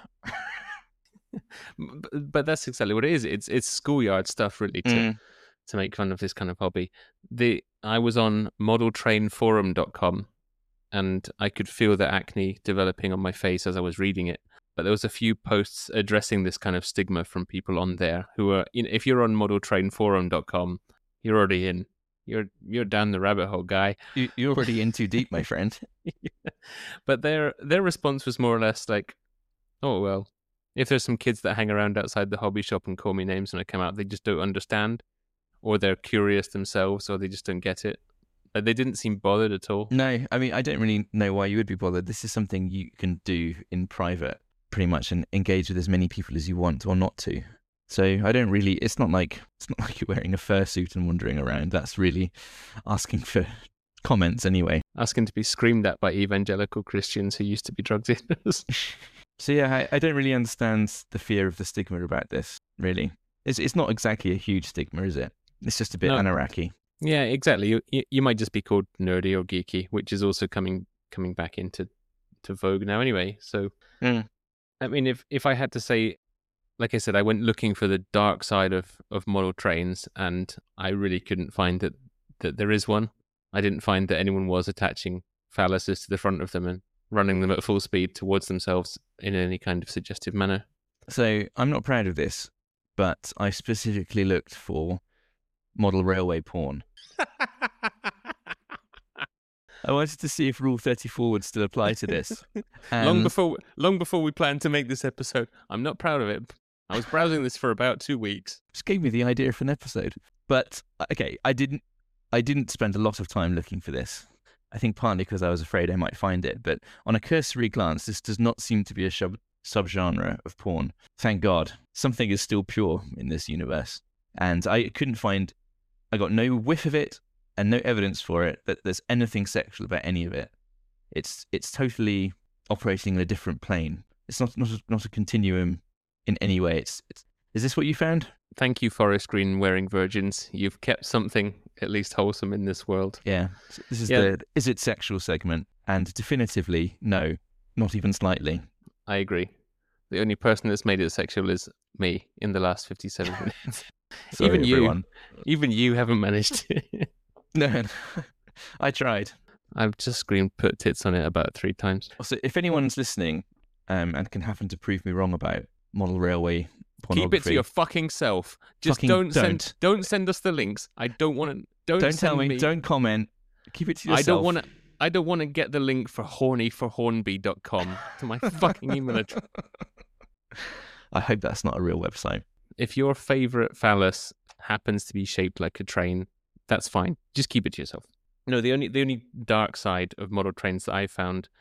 but, but that's exactly what it is. It's it's schoolyard stuff, really, to Mm. to make fun of this kind of hobby. The I was on model train forum dot com, and I could feel the acne developing on my face as I was reading it. But there was a few posts addressing this kind of stigma from people on there who are, you know, if you're on model train forum dot com, you're already in. You're you're down the rabbit hole, guy. You, you're already in too deep, my friend. But their their response was more or less like, oh, well, if there's some kids that hang around outside the hobby shop and call me names when I come out, they just don't understand, or they're curious themselves, or they just don't get it. Like, they didn't seem bothered at all. No, I mean, I don't really know why you would be bothered. This is something you can do in private, pretty much, and engage with as many people as you want or not to. So I don't really, it's not like, it's not like you're wearing a fursuit and wandering around. That's really asking for comments anyway. Asking to be screamed at by evangelical Christians who used to be drug dealers. So yeah, I, I don't really understand the fear of the stigma about this, really. It's it's not exactly a huge stigma, is it? It's just a bit No. anarchy. Yeah, exactly. You, you you might just be called nerdy or geeky, which is also coming coming back into to vogue now anyway. So, Mm. I mean, if if I had to say, like I said, I went looking for the dark side of, of model trains, and I really couldn't find that, that there is one. I didn't find that anyone was attaching phalluses to the front of them and running them at full speed towards themselves in any kind of suggestive manner. So I'm not proud of this, but I specifically looked for model railway porn. I wanted to see if Rule thirty-four would still apply to this. long And- before long before we planned to make this episode, I'm not proud of it. I was browsing this for about two weeks. Just gave me the idea for an episode. But okay, I didn't I didn't spend a lot of time looking for this. I think partly because I was afraid I might find it, but on a cursory glance, this does not seem to be a sub subgenre of porn. Thank God. Something is still pure in this universe. And I couldn't find I got no whiff of it and no evidence for it that there's anything sexual about any of it. It's it's totally operating in a different plane. It's not not a, not a continuum in any way. It's, it's is this what you found? Thank you, forest green wearing virgins. You've kept something at least wholesome in this world. Yeah. This is Yeah. the is it sexual segment, and definitively no, not even slightly. I agree. The only person that's made it sexual is me in the last fifty-seven minutes. Sorry, Even you. everyone. Even you haven't managed to. No, I tried. I've just screamed put tits on it about three times. Also, if anyone's listening, um, and can happen to prove me wrong about model railway pornography, Keep it to your fucking self. Just Fucking don't, send don't. don't send us the links. I don't want to don't, don't send tell me, me. don't comment. Keep it to I yourself. don't want to I don't want to get the link for horny for hornby dot com to my fucking email address. I hope that's not a real website. If your favorite phallus happens to be shaped like a train, that's fine. Just keep it to yourself. No, the only the only dark side of model trains that I found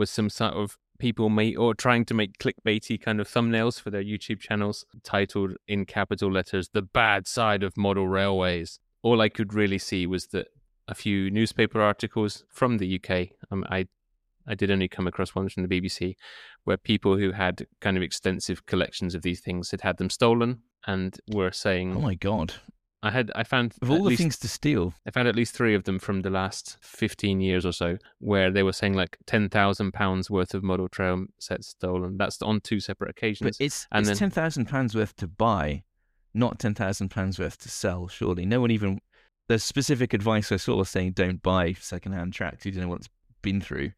with some sort of people make or trying to make clickbaity kind of thumbnails for their YouTube channels titled in capital letters, "The Bad Side of Model Railways." All I could really see was that a few newspaper articles from the U K. Um, I I did only come across ones from the B B C where people who had kind of extensive collections of these things had had them stolen and were saying, Oh my God. I had I found Of all at the least, things to steal. I found at least three of them from the last fifteen years or so, where they were saying like ten thousand pounds worth of model trail sets stolen. That's on two separate occasions. But it's, and it's then, ten thousand pounds worth to buy, not ten thousand pounds worth to sell, surely. No one even... There's specific advice I saw saying don't buy second-hand tracks. You don't know what it's been through.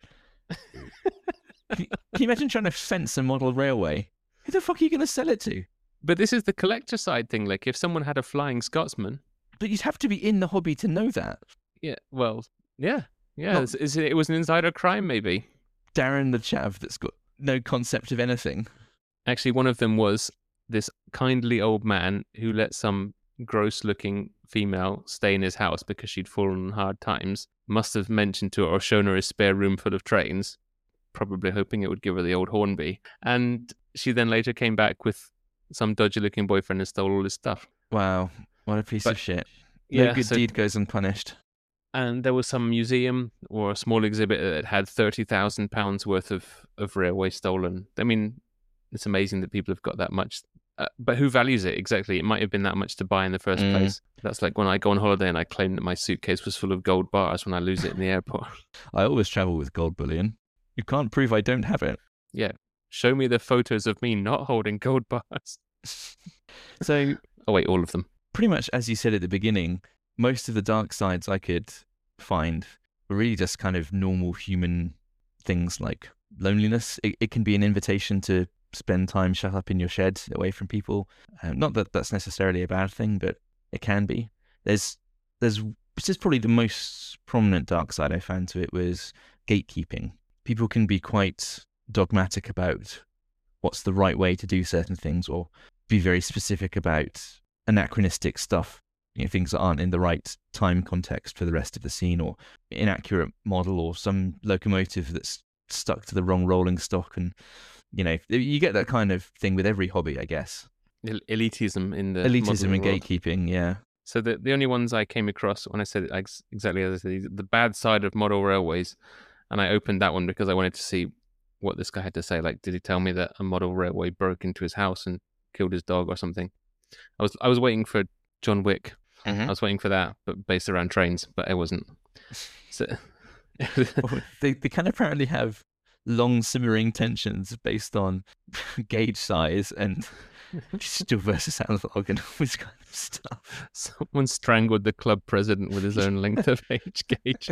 can, you, can you imagine trying to fence a model railway? Who the fuck are you going to sell it to? But this is the collector side thing. Like if someone had a Flying Scotsman... But you'd have to be in the hobby to know that. Yeah, well, yeah. Yeah, Not- it's, it's, it was an insider crime maybe. Darren the chav that's got no concept of anything. Actually, one of them was this kindly old man who let some gross-looking female stay in his house because she'd fallen on hard times. Must have mentioned to her or shown her his spare room full of trains, probably hoping it would give her the old Hornby. And she then later came back with some dodgy-looking boyfriend and stole all his stuff. Wow, what a piece But- of shit. No Yeah, good so- deed goes unpunished. And there was some museum or a small exhibit that had thirty thousand pounds worth of, of railway stolen. I mean, it's amazing that people have got that much. Uh, but who values it exactly? It might have been that much to buy in the first Mm. place. That's like when I go on holiday and I claim that my suitcase was full of gold bars when I lose it in the airport. I always travel with gold bullion. You can't prove I don't have it. Yeah. Show me the photos of me not holding gold bars. So Oh, wait, all of them. pretty much as you said at the beginning, most of the dark sides I could find were really just kind of normal human things like loneliness. It, it can be an invitation to spend time shut up in your shed away from people. Um, not that that's necessarily a bad thing, but it can be. There's, there's, this is probably the most prominent dark side I found to it was gatekeeping. People can be quite dogmatic about what's the right way to do certain things, or be very specific about anachronistic stuff, you know, things that aren't in the right time context for the rest of the scene, or inaccurate model, or some locomotive that's stuck to the wrong rolling stock. And, you know, you get that kind of thing with every hobby, I guess. El- elitism in the Elitism modern and world. gatekeeping, yeah. So the the only ones I came across when I said it ex- exactly as I said, the bad side of model railways, and I opened that one because I wanted to see what this guy had to say. Like, did he tell me that a model railway broke into his house and killed his dog or something? I was I was waiting for John Wick. I was waiting for that, but based around trains, but it wasn't. So they, they can apparently have long simmering tensions based on gauge size and digital versus analog and all this kind of stuff. someone strangled the club president with his own length of age gauge.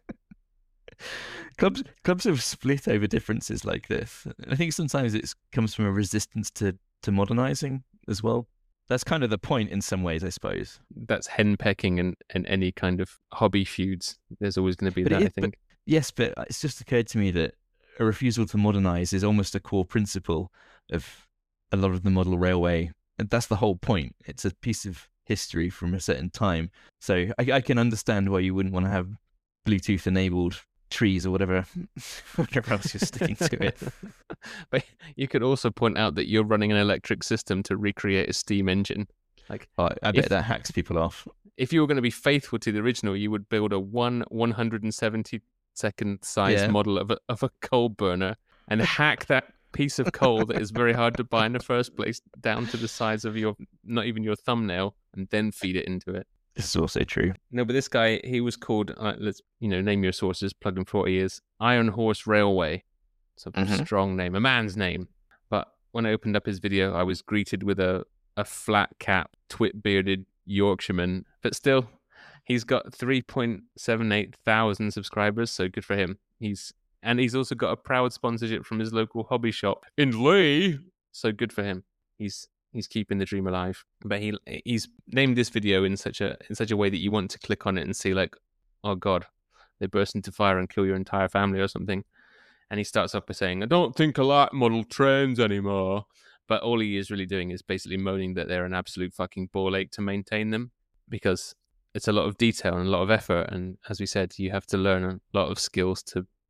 clubs clubs have split over differences like this. I think sometimes it comes from a resistance to, to modernizing as well. That's kind of the point in some ways, I suppose. That's henpecking and, and any kind of hobby feuds. There's always going to be But that, it I is- think. Yes, but it's just occurred to me that a refusal to modernize is almost a core principle of a lot of the model railway. And that's the whole point. It's a piece of history from a certain time. So I, I can understand why you wouldn't want to have Bluetooth enabled trees or whatever, whatever else you're sticking to it. But you could also point out that you're running an electric system to recreate a steam engine. Like, Oh, I bet If- that hacks people off. if you were going to be faithful to the original, you would build a one one hundred seventy second size Yeah. model of a of a coal burner and hack that piece of coal that is very hard to buy in the first place down to the size of your not even your thumbnail, and then feed it into it. This is also true. No, but this guy, he was called, uh, let's, you know, name your sources, plugged in forty years, Iron Horse Railway. It's a Mhm. strong name, a man's name. But when I opened up his video, I was greeted with a, a flat cap, twit bearded Yorkshireman. But still, he's got three point seven eight thousand subscribers, so good for him. He's And he's also got a proud sponsorship from his local hobby shop in Leigh, so good for him. He's He's keeping the dream alive. But he he's named this video in such a in such a way that you want to click on it and see, like, oh god, they burst into fire and kill your entire family or something. And he starts off by saying, I don't think I like model trains anymore. But all he is really doing is basically moaning that they're an absolute fucking ball ache to maintain them, because it's a lot of detail and a lot of effort. And as we said, you have to learn a lot of skills to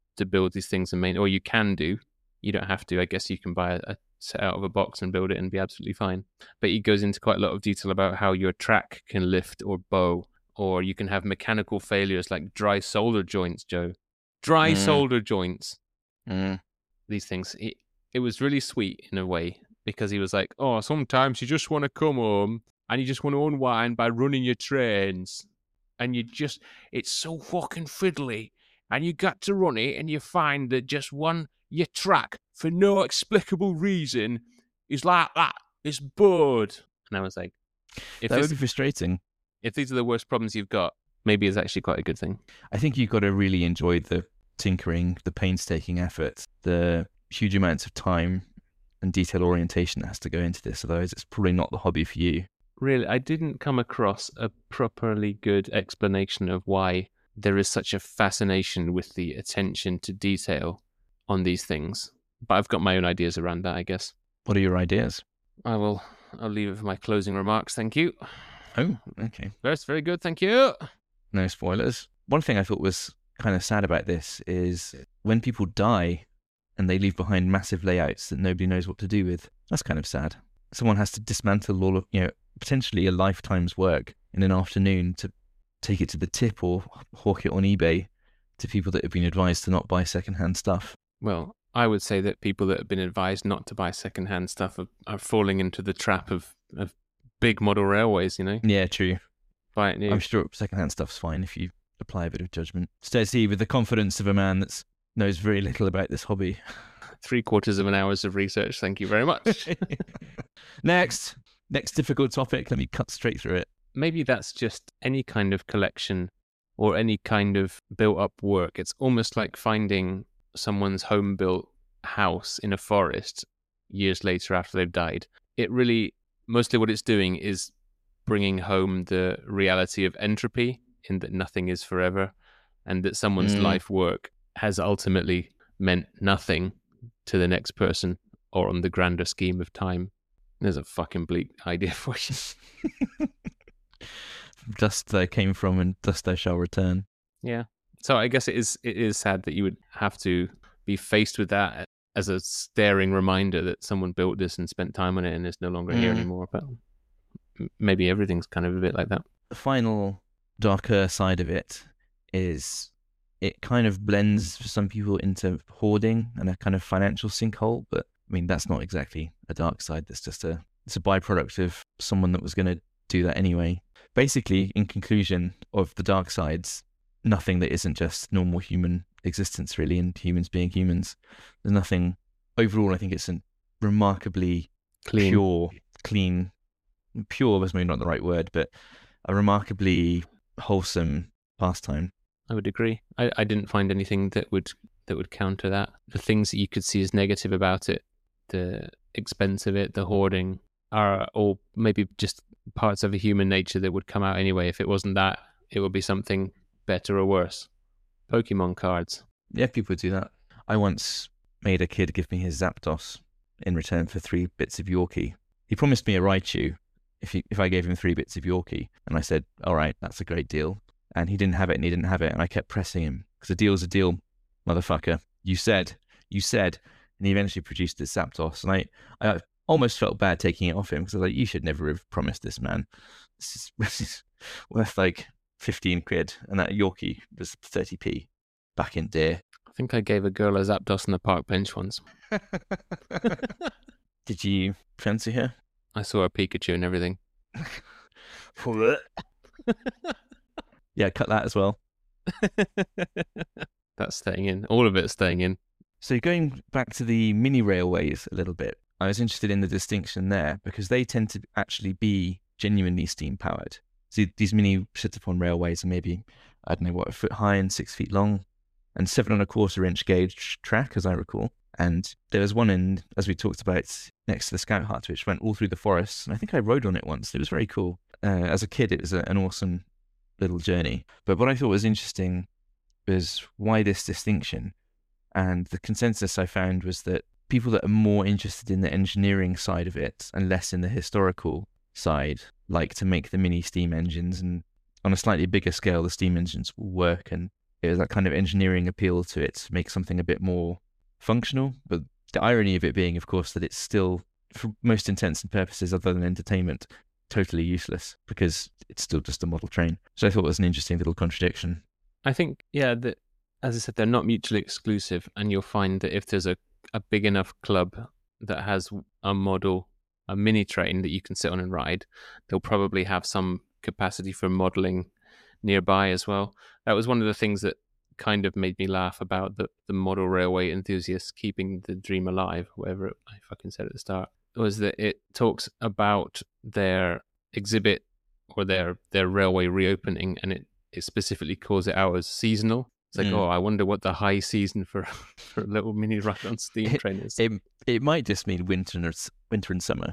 to build these things and main, or you can do. You don't have to. I guess you can buy a, a set out of a box and build it and be absolutely fine. But he goes into quite a lot of detail about how your track can lift or bow, or you can have mechanical failures like dry solder joints, Joe. Dry mm. solder joints. Mm. These things. It, it was really sweet in a way, because he was like, oh, sometimes you just want to come home and you just want to unwind by running your trains. And you just, it's so fucking fiddly. And you got to run it and you find that just one, your track, for no explicable reason, is like that. It's bored. And I was like, if that this, would be frustrating. If these are the worst problems you've got, maybe it's actually quite a good thing. I think you've got to really enjoy the tinkering, the painstaking effort, the huge amounts of time and detail orientation that has to go into this. Otherwise, it's probably not the hobby for you. Really, I didn't come across a properly good explanation of why there is such a fascination with the attention to detail on these things. But I've got my own ideas around that, I guess. What are your ideas? I will, I'll leave it for my closing remarks. Thank you. Oh, okay. That's very good. Thank you. No spoilers. One thing I thought was kind of sad about this is when people die and they leave behind massive layouts that nobody knows what to do with. That's kind of sad. Someone has to dismantle all of, you know, potentially a lifetime's work in an afternoon to take it to the tip or hawk it on eBay to people that have been advised to not buy secondhand stuff. Well, I would say that people that have been advised not to buy secondhand stuff are, are falling into the trap of, of big model railways, you know? Yeah, true. Buy it new. I'm sure secondhand stuff's fine if you apply a bit of judgment. Stacey, with the confidence of a man that knows very little about this hobby. Three quarters of an hour's of research. Thank you very much. Next. Next difficult topic. Let me cut straight through it. Maybe that's just any kind of collection or any kind of built-up work. It's almost like finding someone's home-built house in a forest years later after they've died. It really, mostly what it's doing is bringing home the reality of entropy, in that nothing is forever, and that someone's mm. life work has ultimately meant nothing to the next person or on the grander scheme of time. There's a fucking bleak idea for you. Dust thou came from and dust thou shall return. Yeah. So I guess it is it is sad that you would have to be faced with that as a staring reminder that someone built this and spent time on it and is no longer mm. here anymore. But maybe everything's kind of a bit like that. The final darker side of it is it kind of blends for some people into hoarding and a kind of financial sinkhole. But I mean, that's not exactly a dark side. That's just a it's a byproduct of someone that was going to do that anyway. Basically, in conclusion of the dark sides, nothing that isn't just normal human existence, really, and humans being humans. There's nothing overall. I think it's a remarkably clean. pure, clean, pure was maybe not the right word, but a remarkably wholesome pastime. I would agree. I, I didn't find anything that would that would counter that. The things that you could see as negative about it, the expense of it, the hoarding, are all maybe just parts of a human nature that would come out anyway. If it wasn't that, it would be something better or worse. Pokemon cards. Yeah, people do that. I once made a kid give me his Zapdos in return for three bits of Yorkie. He promised me a Raichu if he, if I gave him three bits of Yorkie. And I said, all right, that's a great deal. And he didn't have it and he didn't have it. And I kept pressing him because a deal's a deal, motherfucker. You said, you said. And he eventually produced his Zapdos. And I, I almost felt bad taking it off him because I was like, you should never have promised this, man. This is, this is worth like fifteen quid. And that Yorkie was thirty p back in day. I think I gave a girl a Zapdos on the park bench once. Did you fancy her? I saw a Pikachu and everything. Yeah, cut that as well. That's staying in. All of it's staying in. So going back to the mini railways a little bit, I was interested in the distinction there because they tend to actually be genuinely steam powered. So these mini sit-upon railways are maybe, I don't know what, a foot high and six feet long and seven and a quarter inch gauge track, as I recall. And there was one in, as we talked about, next to the Scout Hut, which went all through the forest. And I think I rode on it once. It was very cool. Uh, as a kid, it was a, an awesome little journey. But what I thought was interesting was why this distinction. And the consensus I found was that people that are more interested in the engineering side of it and less in the historical side like to make the mini steam engines. And on a slightly bigger scale, the steam engines will work and it was that kind of engineering appeal to it to make something a bit more functional. But the irony of it being, of course, that it's still, for most intents and purposes other than entertainment, totally useless because it's still just a model train. So I thought it was an interesting little contradiction. I think, yeah, that as I said, they're not mutually exclusive, and you'll find that if there's a, a big enough club that has a model, a mini train that you can sit on and ride, they'll probably have some capacity for modelling nearby as well. That was one of the things that kind of made me laugh about the, the model railway enthusiasts keeping the dream alive, whatever it, I fucking said at the start, was that it talks about their exhibit or their, their railway reopening, and it, it specifically calls it out as seasonal. It's like, mm. oh, I wonder what the high season for for a little mini ride on steam train is. It, it, it might just mean winter and, winter and summer.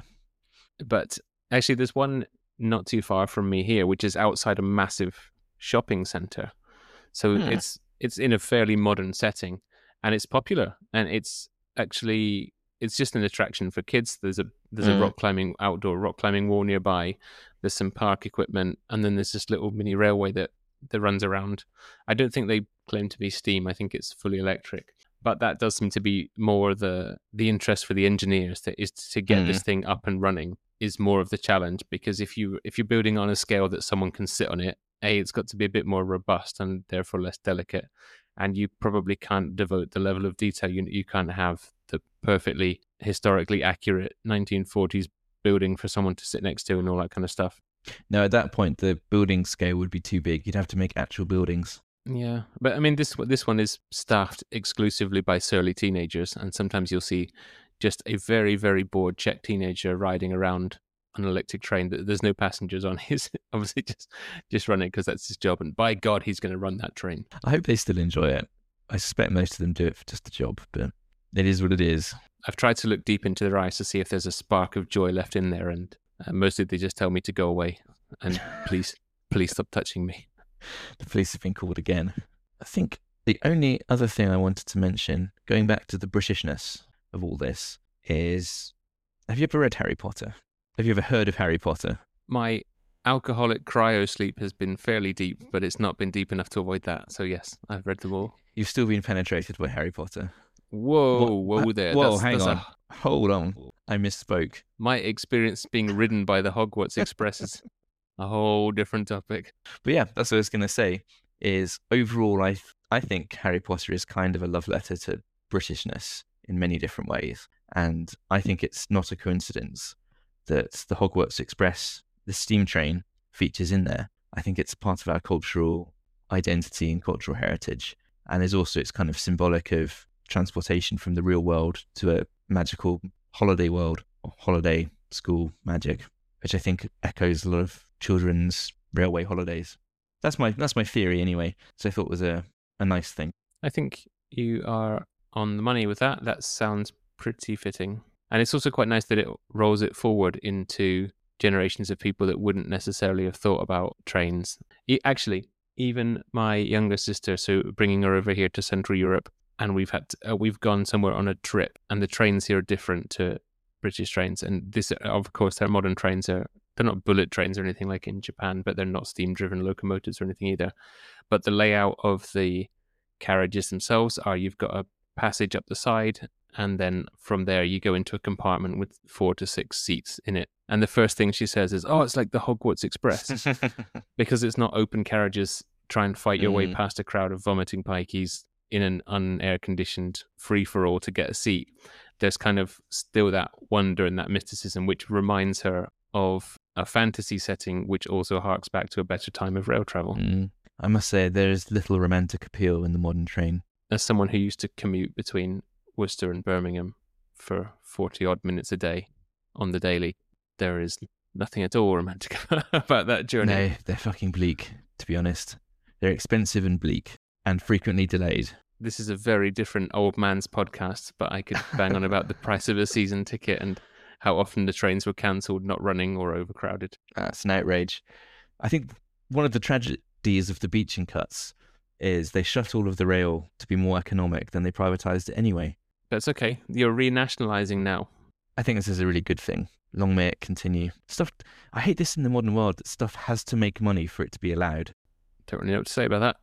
But actually, there's one not too far from me here, which is outside a massive shopping centre. So hmm. it's it's in a fairly modern setting, and it's popular, and it's actually it's just an attraction for kids. There's a there's mm. a rock climbing outdoor rock climbing wall nearby. There's some park equipment, and then there's this little mini railway that that runs around. I don't think they claim to be steam. I think it's fully electric. But that does seem to be more the the interest for the engineers, that is to get mm. this thing up and running is more of the challenge, because if you if you're building on a scale that someone can sit on it, A, it's got to be a bit more robust and therefore less delicate, and you probably can't devote the level of detail. You you can't have the perfectly historically accurate nineteen forties building for someone to sit next to and all that kind of stuff. No, at that point, the building scale would be too big. You'd have to make actual buildings. Yeah, but I mean, this this one is staffed exclusively by surly teenagers, and sometimes you'll see just a very, very bored Czech teenager riding around on an electric train that there's no passengers on. He's obviously just, just running because that's his job, and by God, he's going to run that train. I hope they still enjoy it. I suspect most of them do it for just a job, but it is what it is. I've tried to look deep into their eyes to see if there's a spark of joy left in there, and uh, mostly they just tell me to go away and please, please stop touching me. The police have been called again. I think the only other thing I wanted to mention, going back to the Britishness of all this, is, have you ever read Harry Potter? Have you ever heard of Harry Potter? My alcoholic cryo sleep has been fairly deep, but it's not been deep enough to avoid that. So yes, I've read them all. You've still been penetrated by Harry Potter. Whoa, what, whoa there. Whoa, that's, hang that's on. A... Hold on. I misspoke. My experience being ridden by the Hogwarts Express is a whole different topic. But yeah, that's what I was going to say, is overall, I th- I think Harry Potter is kind of a love letter to Britishness in many different ways. And I think it's not a coincidence that the Hogwarts Express, the steam train, features in there. I think it's part of our cultural identity and cultural heritage. And there's also, it's kind of symbolic of transportation from the real world to a magical holiday world, or holiday school magic, which I think echoes a lot of children's railway holidays. That's my that's my theory anyway. So I thought it was a, a nice thing. I think you are on the money with that. That sounds pretty fitting. And it's also quite nice that it rolls it forward into generations of people that wouldn't necessarily have thought about trains. E- actually, even my younger sister, so bringing her over here to Central Europe, and we've had to, uh, we've gone somewhere on a trip, and the trains here are different to British trains. And this, of course, their modern trains are, they're not bullet trains or anything like in Japan, but they're not steam-driven locomotives or anything either. But the layout of the carriages themselves are, you've got a passage up the side, and then from there you go into a compartment with four to six seats in it. And the first thing she says is, oh, it's like the Hogwarts Express. Because it's not open carriages, try and fight your mm. way past a crowd of vomiting pikeys in an un-air-conditioned free-for-all to get a seat. There's kind of still that wonder and that mysticism, which reminds her of a fantasy setting, which also harks back to a better time of rail travel. Mm. I must say, there is little romantic appeal in the modern train. As someone who used to commute between Worcester and Birmingham for forty-odd minutes a day on the daily, there is nothing at all romantic about that journey. No, they're fucking bleak, to be honest. They're expensive and bleak, and frequently delayed. This is a very different old man's podcast, but I could bang on about the price of a season ticket and how often the trains were cancelled, not running, or overcrowded. That's an outrage. I think one of the tragedies of the Beeching cuts is they shut all of the rail to be more economic than they privatised it anyway. That's okay. You're renationalising now. I think this is a really good thing. Long may it continue. Stuff. I hate this in the modern world, that stuff has to make money for it to be allowed. Don't really know what to say about that.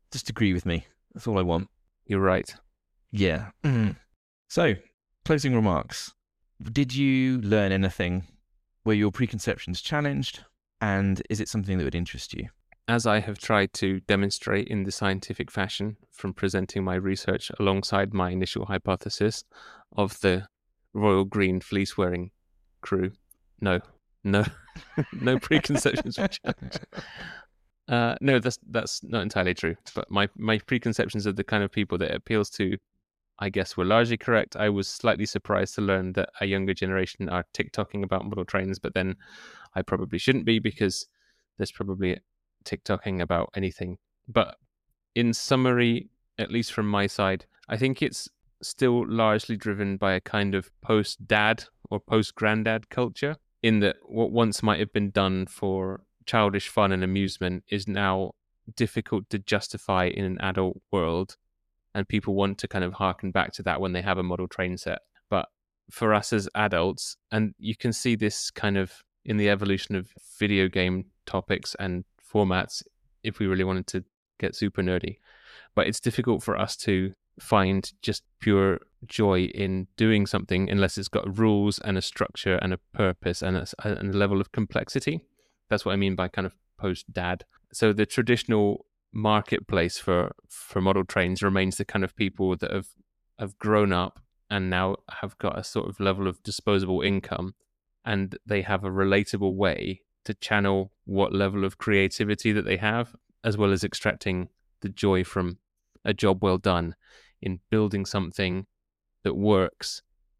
Just agree with me. That's all I want. You're right. Yeah. Mm. So, closing remarks. Did you learn anything? Were your preconceptions challenged? And is it something that would interest you? As I have tried to demonstrate in the scientific fashion from presenting my research alongside my initial hypothesis of the royal green fleece-wearing crew, no, no, no preconceptions were challenged. Uh, no, that's that's not entirely true. But my, my preconceptions of the kind of people that it appeals to, I guess, were largely correct. I was slightly surprised to learn that a younger generation are TikToking about model trains, but then I probably shouldn't be because there's probably TikToking about anything. But in summary, at least from my side, I think it's still largely driven by a kind of post-dad or post-granddad culture, in that what once might have been done for childish fun and amusement is now difficult to justify in an adult world, and people want to kind of harken back to that when they have a model train set. But for us as adults, and you can see this kind of in the evolution of video game topics and formats, if we really wanted to get super nerdy, but it's difficult for us to find just pure joy in doing something unless it's got rules and a structure and a purpose and a, and a level of complexity. That's what I mean by kind of post-dad. So the traditional marketplace for for model trains remains the kind of people that have have grown up and now have got a sort of level of disposable income, and they have a relatable way to channel what level of creativity that they have, as well as extracting the joy from a job well done in building something that works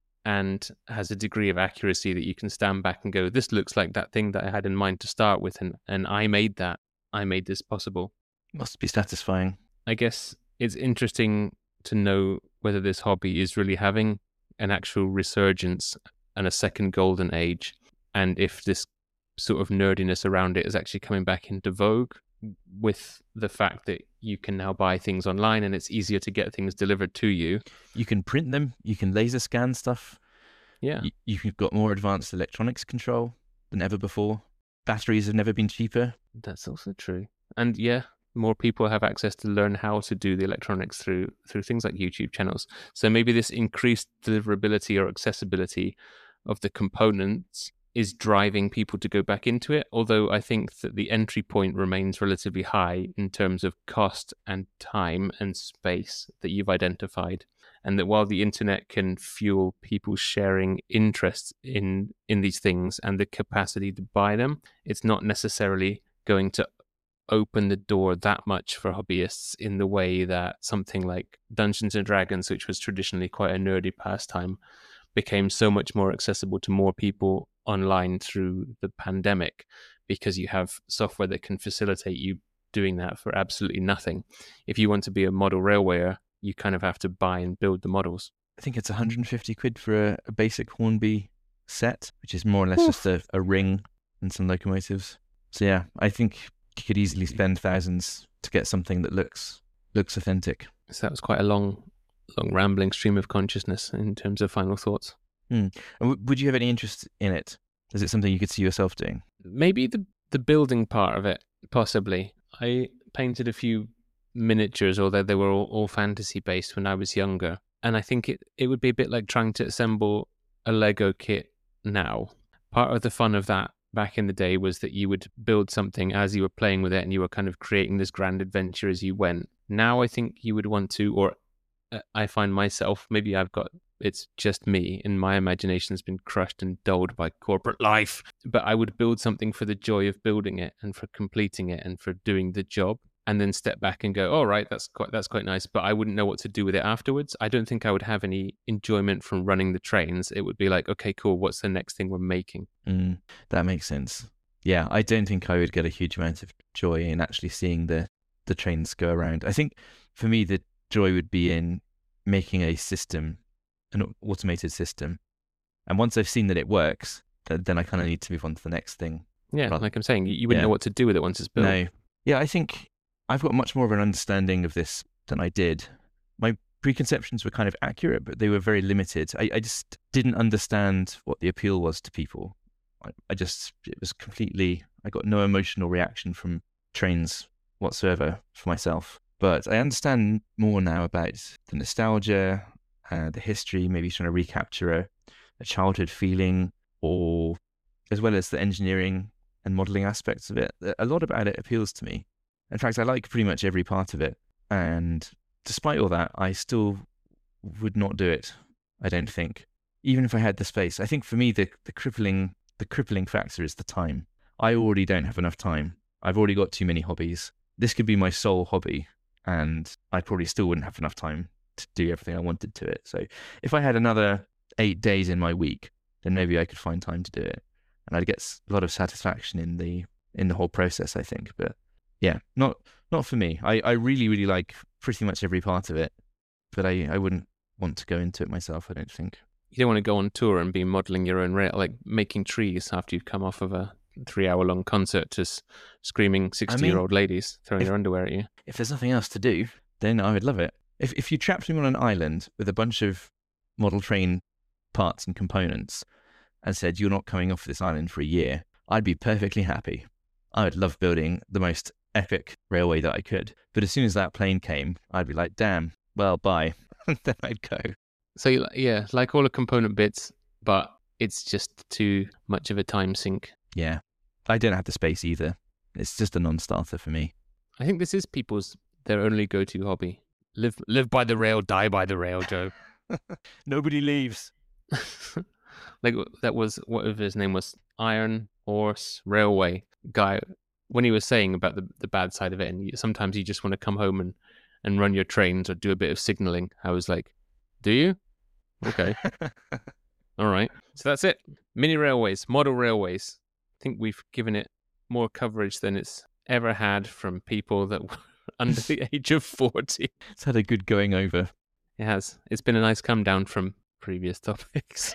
and has a degree of accuracy that you can stand back and go, this looks like that thing that I had in mind to start with, and, and I made that. I made this possible. Must be satisfying. I guess it's interesting to know whether this hobby is really having an actual resurgence and a second golden age, and if this sort of nerdiness around it is actually coming back into vogue with the fact that you can now buy things online and it's easier to get things delivered to you. You can print them, you can laser scan stuff. Yeah. You, you've got more advanced electronics control than ever before. Batteries have never been cheaper. That's also true. And yeah, more people have access to learn how to do the electronics through through things like YouTube channels. So maybe this increased deliverability or accessibility of the components is driving people to go back into it, although I think that the entry point remains relatively high in terms of cost and time and space that you've identified. And that while the internet can fuel people sharing interest in, in these things and the capacity to buy them, it's not necessarily going to open the door that much for hobbyists in the way that something like Dungeons and Dragons, which was traditionally quite a nerdy pastime, became so much more accessible to more people online through the pandemic, because you have software that can facilitate you doing that for absolutely nothing. If you want to be a model railwayer, you kind of have to buy and build the models. I think it's one hundred fifty quid for a, a basic Hornby set, which is more or less Oof. just a, a ring and some locomotives. So yeah, I think you could easily spend thousands to get something that looks looks authentic. So that was quite a long, long rambling stream of consciousness in terms of final thoughts. Hmm. And w- would you have any interest in it? Is it something you could see yourself doing? Maybe the the building part of it, possibly. I painted a few miniatures, although they were all, all fantasy based when I was younger. And I think it, it would be a bit like trying to assemble a Lego kit now. Part of the fun of that back in the day was that you would build something as you were playing with it and you were kind of creating this grand adventure as you went. Now I think you would want to, or I find myself, maybe I've got, it's just me, and my imagination has been crushed and dulled by corporate life. But I would build something for the joy of building it and for completing it and for doing the job, and then step back and go, all right, that's quite that's quite nice. But I wouldn't know what to do with it afterwards. I don't think I would have any enjoyment from running the trains. It would be like, okay, cool, what's the next thing we're making? Mm, that makes sense. Yeah, I don't think I would get a huge amount of joy in actually seeing the, the trains go around. I think for me, the joy would be in making a system, an automated system. And once I've seen that it works, then I kind of need to move on to the next thing. Yeah, Rather, like I'm saying, you wouldn't yeah. know what to do with it once it's built. No. Yeah, I think I've got much more of an understanding of this than I did. My preconceptions were kind of accurate, but they were very limited. I, I just didn't understand what the appeal was to people. I, I just, it was completely, I got no emotional reaction from trains whatsoever for myself. But I understand more now about the nostalgia, uh, the history, maybe trying to recapture a, a childhood feeling, or as well as the engineering and modeling aspects of it. A lot about it appeals to me. In fact, I like pretty much every part of it. And despite all that, I still would not do it, I don't think. Even if I had the space. I think for me, the, the crippling the crippling factor is the time. I already don't have enough time. I've already got too many hobbies. This could be my sole hobby, and I probably still wouldn't have enough time to do everything I wanted to it. So if I had another eight days in my week, then maybe I could find time to do it. And I'd get a lot of satisfaction in the in the whole process, I think. But yeah, not not for me. I, I really, really like pretty much every part of it, but I, I wouldn't want to go into it myself, I don't think. You don't want to go on tour and be modeling your own rail, like making trees after you've come off of a three-hour-long concert, just screaming sixty-year-old I mean, ladies throwing if, their underwear at you. If there's nothing else to do, then I would love it. If if you trapped me on an island with a bunch of model train parts and components and said, you're not coming off this island for a year, I'd be perfectly happy. I would love building the most epic railway that I could. But as soon as that plane came, I'd be like, damn, well, bye. And then I'd go. So yeah, like all the component bits, but it's just too much of a time sink. Yeah, I don't have the space either. It's just a non-starter for me. I think this is people's, their only go-to hobby. Live live by the rail, die by the rail, Joe. Nobody leaves. Like that was, whatever his name was, Iron Horse Railway guy, when he was saying about the, the bad side of it, and you, sometimes you just want to come home and, and run your trains or do a bit of signalling. I was like, do you? Okay. All right. So that's it. Mini railways, model railways. I think we've given it more coverage than it's ever had from people that were under the age of forty. It's had a good going over. It has. It's been a nice come down from previous topics.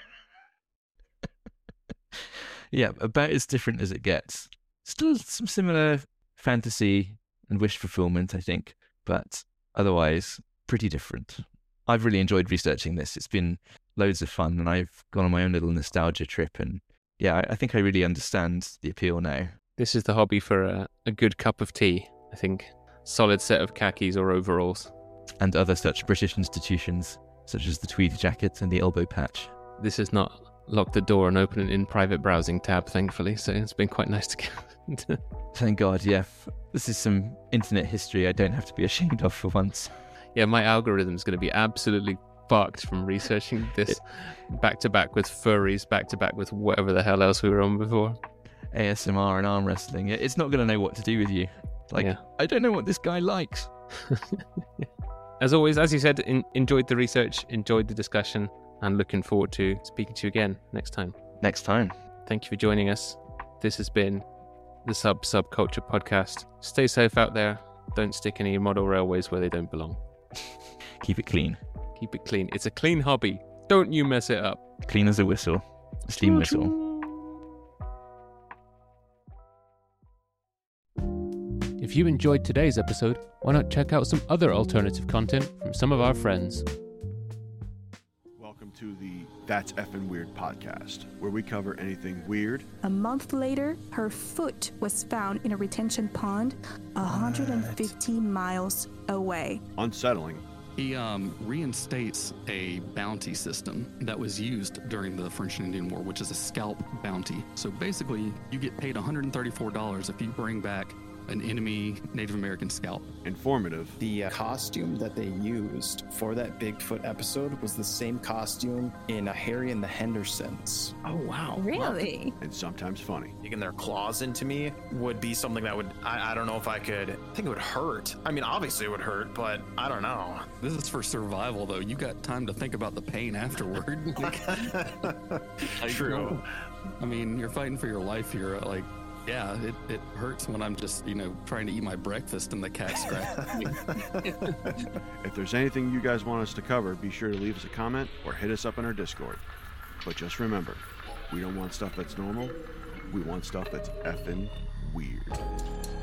Yeah, about as different as it gets. Still some similar fantasy and wish fulfillment, I think, but otherwise pretty different. I've really enjoyed researching this. It's been loads of fun, and I've gone on my own little nostalgia trip, and yeah, I, I think I really understand the appeal now. This is the hobby for a, a good cup of tea, I think. Solid set of khakis or overalls. And other such British institutions, such as the tweed jacket and the elbow patch. This is not lock the door and open an in private browsing tab, thankfully, so it's been quite nice to get. Thank God, yeah. This is some internet history I don't have to be ashamed of for once. Yeah, my algorithm's going to be absolutely fucked from researching this back to back with furries, back to back with whatever the hell else we were on before. A S M R and arm wrestling. It's not going to know what to do with you. Like, yeah. I don't know what this guy likes. As always, as you said, in, enjoyed the research, enjoyed the discussion, and looking forward to speaking to you again next time. Next time. Thank you for joining us. This has been the Sub Subculture Podcast. Stay safe out there. Don't stick any model railways where they don't belong. Keep it clean. Keep it clean. It's a clean hobby. Don't you mess it up. Clean as a whistle. A steam whistle. If you enjoyed today's episode, why not check out some other alternative content from some of our friends. Welcome to the That's Effin' Weird podcast, where we cover anything weird. A month later, her foot was found in a retention pond one hundred fifty miles away. Unsettling. He um, reinstates a bounty system that was used during the French and Indian War, which is a scalp bounty. So basically, you get paid one hundred thirty-four dollars if you bring back an enemy Native American scalp. Informative. The uh, costume that they used for that Bigfoot episode was the same costume in uh, Harry and the Hendersons. Oh, wow. Really? And sometimes funny. Digging their claws into me would be something that would, I, I don't know if I could, I think it would hurt. I mean, obviously it would hurt, but I don't know. This is for survival, though. You got time to think about the pain afterward. True. I mean, you're fighting for your life here. Like, yeah, it, it hurts when I'm just, you know, trying to eat my breakfast and the cat scratches me. If there's anything you guys want us to cover, be sure to leave us a comment or hit us up in our Discord. But just remember, we don't want stuff that's normal. We want stuff that's effing weird.